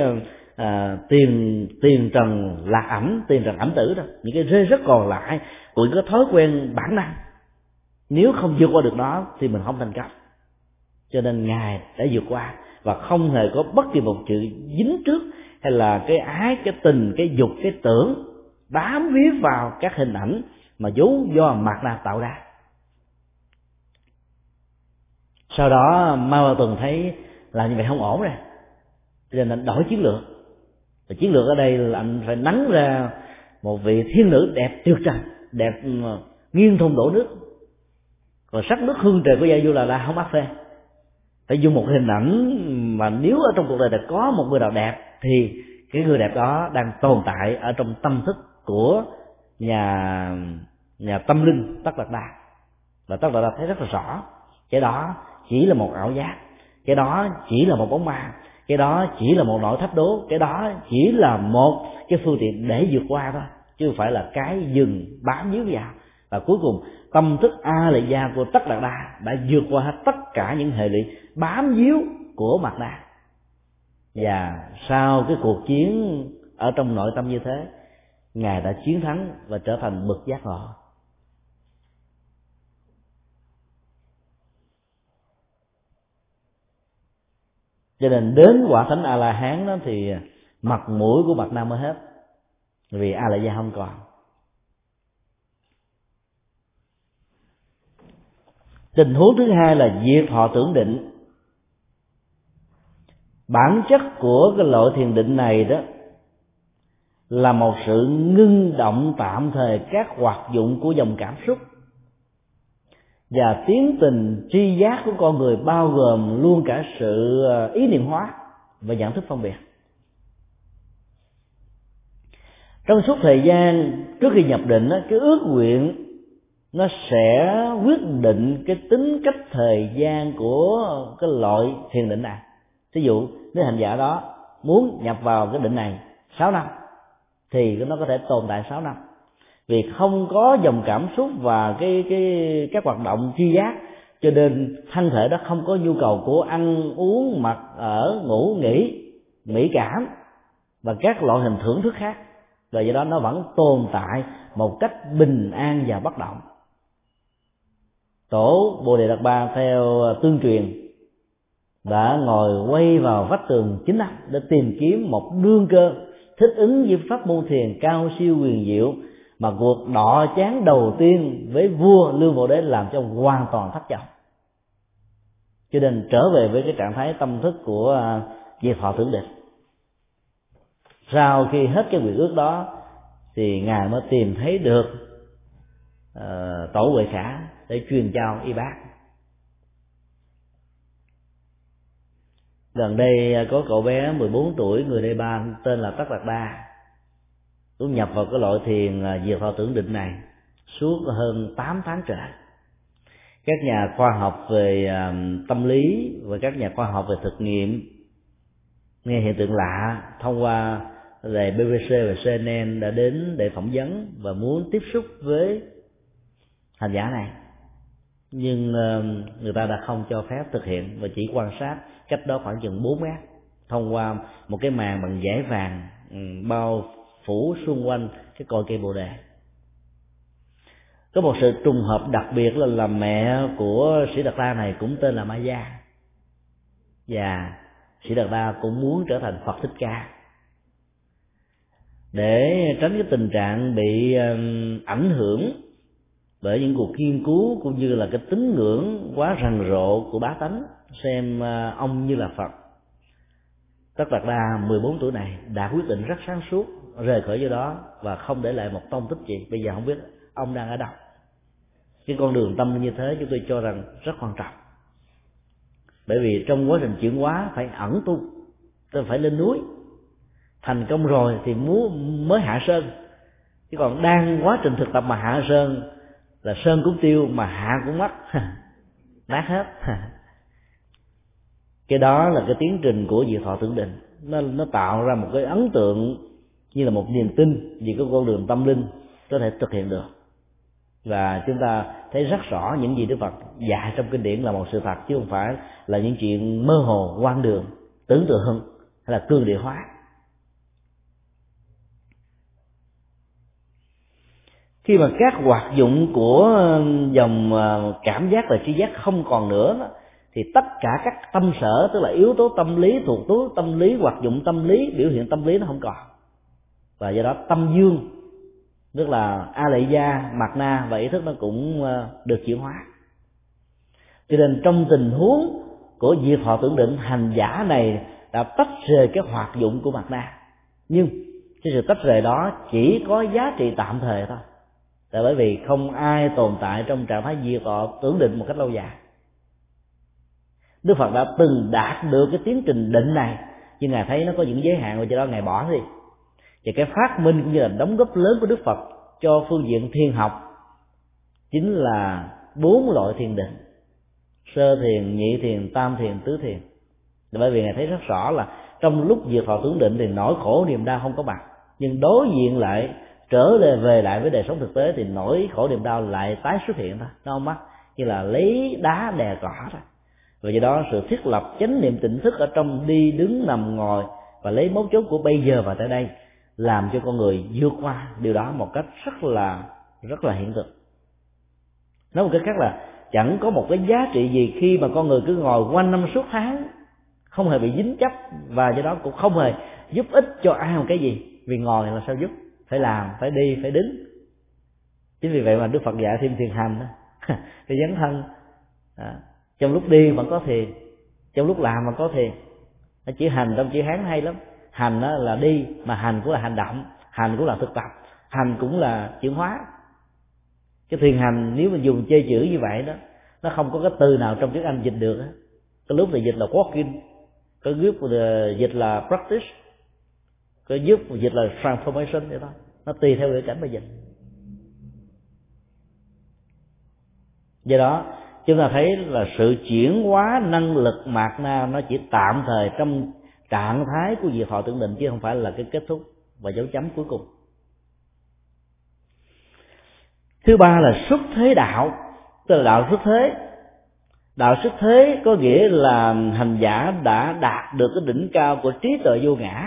[SPEAKER 1] tiền trần lạc ẩm, tiền trần ẩm tử đó, những cái rê rất còn lại của những cái thói quen bản năng. Nếu không vượt qua được đó thì mình không thành công. Cho nên ngài đã vượt qua và không hề có bất kỳ một sự dính trước, hay là cái ái, cái tình, cái dục, cái tưởng bám víu vào các hình ảnh mà vốn do Mạt Na tạo ra. Sau đó Mao Ba Tuần thấy là như vậy không ổn rồi, cho nên đổi chiến lược. Và chiến lược ở đây là anh phải nắng ra một vị thiên nữ đẹp tuyệt trần, đẹp nghiêng thùng đổ nước. Còn sắc nước hương trời của Gia Du là không bắt phê. Phải dùng một hình ảnh mà nếu ở trong cuộc đời này có một người nào đẹp thì cái người đẹp đó đang tồn tại ở trong tâm thức của nhà tâm linh Tất Đạt Đa. Và Tất Đạt Đa thấy rất là rõ cái đó chỉ là một ảo giác, cái đó chỉ là một bóng ma, cái đó chỉ là một nỗi thách đố, cái đó chỉ là một cái phương tiện để vượt qua thôi, chứ không phải là cái dừng bám víu vào. Và cuối cùng tâm thức A Lại Gia của Tất Đạt Đa đã vượt qua hết tất cả những hệ lụy bám víu của Mạt Na. Và sau cái cuộc chiến ở trong nội tâm như thế, Ngài đã chiến thắng và trở thành bậc giác ngộ. Cho nên đến quả thánh A La Hán đó thì mặt mũi của Mạt Na mới hết, vì A La Gia không còn. Tình huống thứ hai là diệt thọ tưởng định. Bản chất của cái loại thiền định này đó là một sự ngưng động tạm thời các hoạt dụng của dòng cảm xúc, và tiến trình tri giác của con người bao gồm luôn cả sự ý niệm hóa và nhận thức phân biệt. Trong suốt thời gian trước khi nhập định, cái ước nguyện nó sẽ quyết định cái tính cách thời gian của cái loại thiền định này. Ví dụ nếu hành giả đó muốn nhập vào cái định này 6 năm thì nó có thể tồn tại 6 năm, vì không có dòng cảm xúc và các hoạt động tri giác, cho nên thân thể đó không có nhu cầu của ăn uống, mặc ở, ngủ nghỉ, mỹ cảm và các loại hình thưởng thức khác, và do đó nó vẫn tồn tại một cách bình an và bất động. Tổ Bồ Đề Đạt Ba theo tương truyền đã ngồi quay vào vách tường 9 năm để tìm kiếm một đương cơ thích ứng với pháp môn thiền cao siêu huyền diệu mà cuộc đọ chán đầu tiên với vua Lương Vô Đế làm cho ông hoàn toàn thất vọng. Cho nên trở về với cái trạng thái tâm thức của diệt thọ tưởng định. Sau khi hết cái nguyện ước đó thì Ngài mới tìm thấy được Tổ Huệ Khả để truyền trao y bác. Gần đây có cậu bé 14 tuổi người Nepal tên là Tất Đạt Đa, cũng nhập vào cái loại thiền diệt thọ tưởng định này suốt hơn 8 tháng trời. Các nhà khoa học về tâm lý và các nhà khoa học về thực nghiệm nghe hiện tượng lạ thông qua đài BBC và CNN đã đến để phỏng vấn và muốn tiếp xúc với hành giả này, nhưng người ta đã không cho phép thực hiện và chỉ quan sát cách đó khoảng chừng 4 mét thông qua một cái màn bằng vải vàng bao phủ xung quanh cái cội cây bồ đề. Có một sự trùng hợp đặc biệt là mẹ của Sĩ Đạt Đa này cũng tên là Maya, và Sĩ Đạt Đa cũng muốn trở thành Phật Thích Ca. Để tránh cái tình trạng bị ảnh hưởng bởi những cuộc nghiên cứu cũng như là cái tín ngưỡng quá rầm rộ của bá tánh xem ông như là Phật, Tất Đạt Đa 14 tuổi này đã quyết định rất sáng suốt rời khỏi chỗ đó và không để lại một tông tích gì. Bây giờ không biết ông đang ở đâu. Cái con đường tâm như thế chúng tôi cho rằng rất quan trọng, bởi vì trong quá trình chuyển hóa phải ẩn tu, tôi phải lên núi. Thành công rồi thì mới hạ sơn, chứ còn đang quá trình thực tập mà hạ sơn là sơn cũng tiêu mà hạ cũng mất nát hết. Cái đó là cái tiến trình của diệt thọ tưởng định, nó tạo ra một cái ấn tượng như là một niềm tin về cái con đường tâm linh có thể thực hiện được. Và chúng ta thấy rất rõ những gì Đức Phật dạy trong kinh điển là một sự thật, chứ không phải là những chuyện mơ hồ hoang đường, tưởng tượng hay là cương địa hóa. Khi mà các hoạt dụng của dòng cảm giác và tri giác không còn nữa, thì tất cả các tâm sở, tức là yếu tố tâm lý, thuộc tố tâm lý, hoạt dụng tâm lý, biểu hiện tâm lý nó không còn. Và do đó tâm dương, tức là A Lại Gia, Mạt Na và ý thức nó cũng được chuyển hóa. Cho nên trong tình huống của diệt thọ tưởng định, hành giả này đã tách rời cái hoạt dụng của Mạt Na, Nhưng cái sự tách rời đó chỉ có giá trị tạm thời thôi, tại bởi vì không ai tồn tại trong trạng thái diệt thọ tưởng định một cách lâu dài. Đức Phật đã từng đạt được cái tiến trình định này, nhưng ngài thấy nó có những giới hạn và do đó ngài bỏ đi. Và cái phát minh cũng như là đóng góp lớn của Đức Phật cho phương diện thiền học chính là 4 loại thiền định: sơ thiền, nhị thiền, tam thiền, tứ thiền. Bởi vì ngài thấy rất rõ là trong lúc diệt thọ tưởng định thì nỗi khổ niềm đau không có mặt, nhưng đối diện lại trở về lại với đời sống thực tế thì nỗi khổ niềm đau lại tái xuất hiện thôi, nó không mất, như là lấy đá đè cỏ thôi. Và do đó sự thiết lập chánh niệm tỉnh thức ở trong đi đứng nằm ngồi và lấy mấu chốt của bây giờ và tại đây làm cho con người vượt qua điều đó một cách rất là hiện thực. Nói một cách khác là chẳng có một cái giá trị gì khi mà con người cứ ngồi quanh năm suốt tháng không hề bị dính chấp, và do đó cũng không hề giúp ích cho ai một cái gì, vì ngồi là sao giúp, phải làm, phải đi, phải đứng. Chính vì vậy mà Đức Phật dạy thêm thiền hành đó. Thì dấn thân trong lúc đi vẫn có thiền, trong lúc làm vẫn có thiền. Nó chữ hành trong chữ Hán hay lắm. Hành đó là đi, mà hành cũng là hành động, hành cũng là thực tập, hành cũng là chuyển hóa. Cái thiền hành nếu mà dùng chơi chữ như vậy đó, nó không có cái từ nào trong tiếng Anh dịch được đó. Có lúc thì dịch là walking, có lúc dịch là practice, có lúc dịch là transformation vậy thôi. Nó tùy theo ngữ cảnh mà dịch. Do đó chúng ta thấy là sự chuyển hóa năng lực mạt na nó chỉ tạm thời trong trạng thái của diệt thọ tưởng định, chứ không phải là cái kết thúc và dấu chấm cuối cùng. Thứ ba là xuất thế đạo, tức là đạo xuất thế. Đạo xuất thế có nghĩa là hành giả đã đạt được cái đỉnh cao của trí tuệ vô ngã,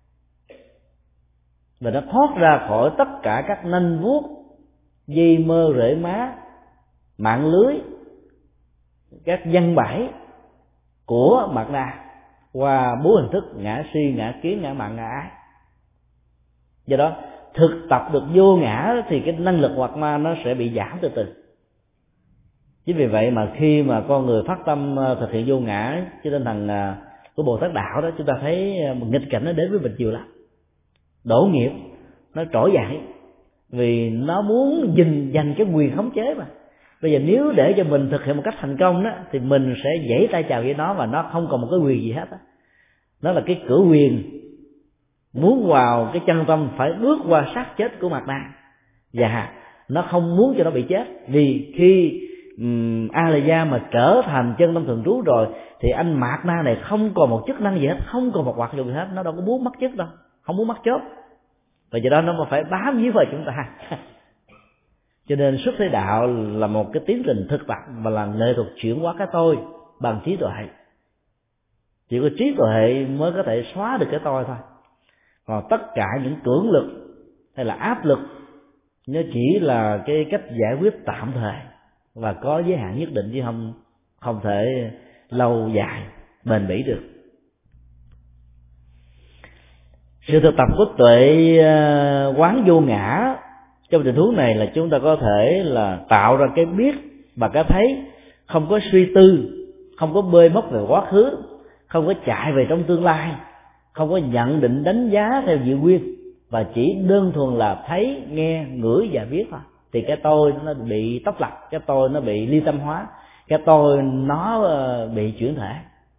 [SPEAKER 1] và nó thoát ra khỏi tất cả các nanh vuốt, dây mơ rễ má, mạng lưới, các văn bãi của mạt na qua 4 hình thức: ngã si, ngã kiến, ngã mạn, ngã ái. Do đó thực tập được vô ngã thì cái năng lực mạt na nó sẽ bị giảm từ từ. Chính vì vậy mà khi mà con người phát tâm thực hiện vô ngã trên tinh thần của Bồ Tát đạo đó, chúng ta thấy nghịch cảnh nó đến với mình nhiều lắm. Đổ nghiệp nó trỗi dậy vì nó muốn giành cái quyền khống chế mà. Bây giờ nếu để cho mình thực hiện một cách thành công đó, thì mình sẽ giãy tay chào với nó và nó không còn một cái quyền gì hết đó. Nó là cái cửa quyền muốn vào cái chân tâm phải bước qua xác chết của mạt na, và nó không muốn cho nó bị chết. Vì khi A La Gia mà trở thành chân tâm thường trú rồi thì anh mạt na này không còn một chức năng gì hết, không còn một hoạt dụng gì hết, nó đâu có muốn mất chức đâu, không muốn mất chốt. Và do đó nó mà phải bám víu vào chúng ta. Cho nên xuất thế đạo là một cái tiến trình thực tập và là nghệ thuật chuyển hóa cái tôi bằng trí tuệ. Chỉ có trí tuệ mới có thể xóa được cái tôi thôi. Còn tất cả những cưỡng lực hay là áp lực nó chỉ là cái cách giải quyết tạm thời và có giới hạn nhất định, chứ không thể lâu dài bền bỉ được. Sự thực tập của tuệ quán vô ngã trong tình huống này là chúng ta có thể là tạo ra cái biết và cái thấy, không có suy tư, không có bơi móc về quá khứ, không có chạy về trong tương lai, không có nhận định đánh giá theo dự nguyên, và chỉ đơn thuần là thấy, nghe, ngửi và biết thôi. Thì cái tôi nó bị tách lập, cái tôi nó bị ly tâm hóa, cái tôi nó bị chuyển thể.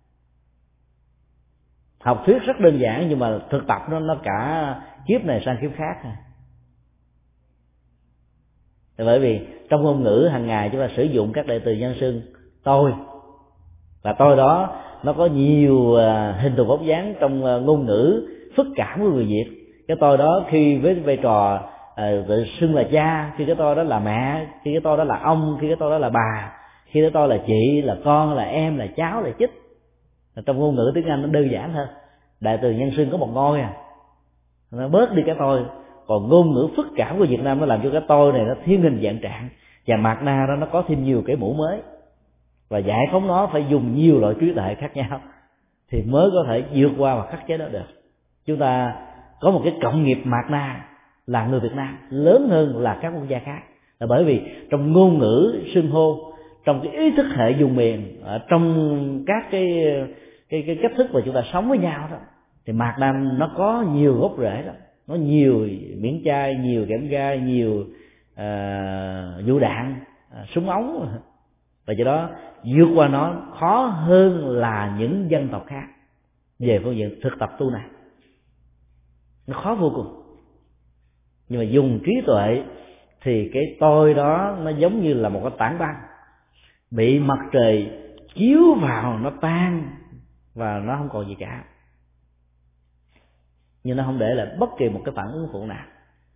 [SPEAKER 1] Học thuyết rất đơn giản nhưng mà thực tập nó cả kiếp này sang kiếp khác thôi. Bởi vì trong ngôn ngữ hàng ngày chúng ta sử dụng các đại từ nhân xưng tôi, và tôi đó nó có nhiều hình thù bóng dáng trong ngôn ngữ phức cảm của người Việt. Cái tôi đó khi với vai trò tự xưng là cha, khi cái tôi đó là mẹ, khi cái tôi đó là ông, khi cái tôi đó là bà, khi cái tôi là chị, là con, là em, là cháu, là chích. Trong ngôn ngữ tiếng Anh nó đơn giản hơn, đại từ nhân xưng có một ngôi nó bớt đi cái tôi. Còn ngôn ngữ phức cảm của Việt Nam nó làm cho cái tôi này nó thiên hình dạng trạng, và mạt na đó nó có thêm nhiều cái mũ mới, và giải phóng nó phải dùng nhiều loại trí tuệ khác nhau thì mới có thể vượt qua và khắc chế nó được. Chúng ta có một cái cộng nghiệp mạt na là người Việt Nam lớn hơn là các quốc gia khác, là bởi vì trong ngôn ngữ xưng hô, trong cái ý thức hệ vùng miền, trong các cái cách thức mà chúng ta sống với nhau đó, Thì mạt nam nó có nhiều gốc rễ đó, nó nhiều miễn chai, nhiều kẽm gai, nhiều vũ đạn, súng ống, và do đó vượt qua nó khó hơn là những dân tộc khác về phương diện thực tập tu này. Nó khó vô cùng. Nhưng mà dùng trí tuệ thì cái tôi đó nó giống như là một cái tảng băng bị mặt trời chiếu vào, nó tan và nó không còn gì cả, nhưng nó không để lại bất kỳ một cái phản ứng phụ nào.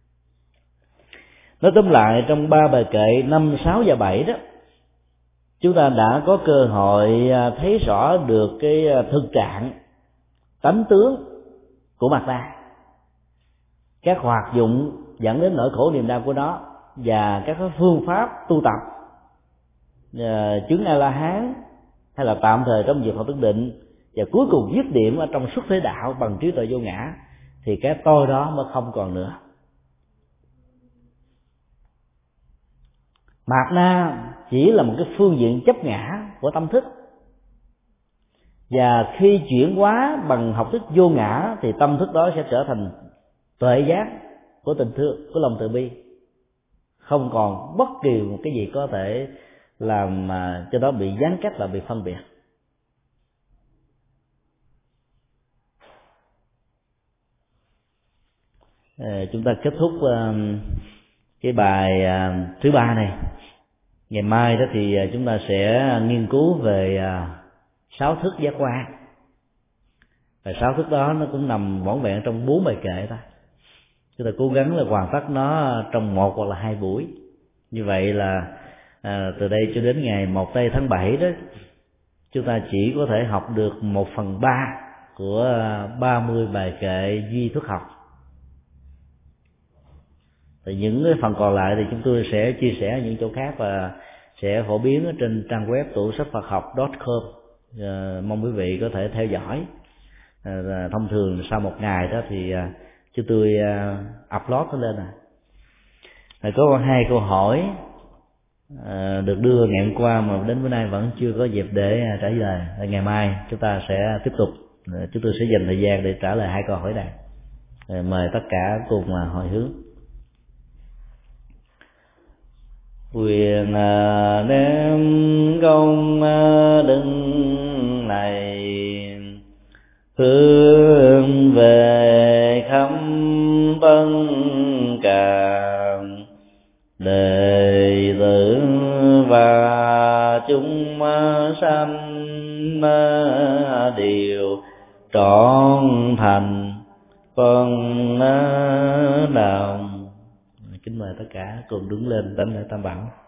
[SPEAKER 1] Nói tóm lại, trong 3 bài kệ 5, 6 và 7 đó, chúng ta đã có cơ hội thấy rõ được cái thực trạng, tánh tướng của mặt ta, các hoạt dụng dẫn đến nỗi khổ niềm đau của nó, và các phương pháp tu tập chứng A La Hán hay là tạm thời trong việc học thức định, và cuối cùng dứt điểm ở trong xuất thế đạo bằng trí tuệ vô ngã, thì cái tôi đó mới không còn nữa. Mạt na chỉ là một cái phương diện chấp ngã của tâm thức, và khi chuyển hóa bằng học thức vô ngã thì tâm thức đó sẽ trở thành tuệ giác của tình thương, của lòng từ bi, không còn bất kỳ một cái gì có thể làm cho đó bị gián cách và bị phân biệt. Chúng ta kết thúc cái bài thứ 3 này. Ngày mai đó thì chúng ta sẽ nghiên cứu về 6 thức giác quan, và 6 thức đó nó cũng nằm vỏn vẹn trong 4 bài kệ thôi. Chúng ta cố gắng là hoàn tất nó trong 1 hoặc là 2 buổi. Như vậy là từ đây cho đến ngày 1 tây tháng 7 đó, chúng ta chỉ có thể học được 1/3 của 30 bài kệ duy thức học. Thì những cái phần còn lại thì chúng tôi sẽ chia sẻ ở những chỗ khác và sẽ phổ biến ở trên trang web tủ sách Phật học.com. Mong quý vị có thể theo dõi. Thông thường sau một ngày đó thì chúng tôi upload nó lên. Có 2 câu hỏi được đưa ngày hôm qua mà đến bữa nay vẫn chưa có dịp để trả lời. Ngày mai chúng ta sẽ tiếp tục, chúng tôi sẽ dành thời gian để trả lời 2 câu hỏi này. Mời tất cả cùng hồi hướng. Quyền đem công đức này hướng về khắp tất cả đệ tử và chúng sanh đều trọn thành con đạo. Kính mời tất cả cùng đứng lên đảnh lễ Tam Bảo.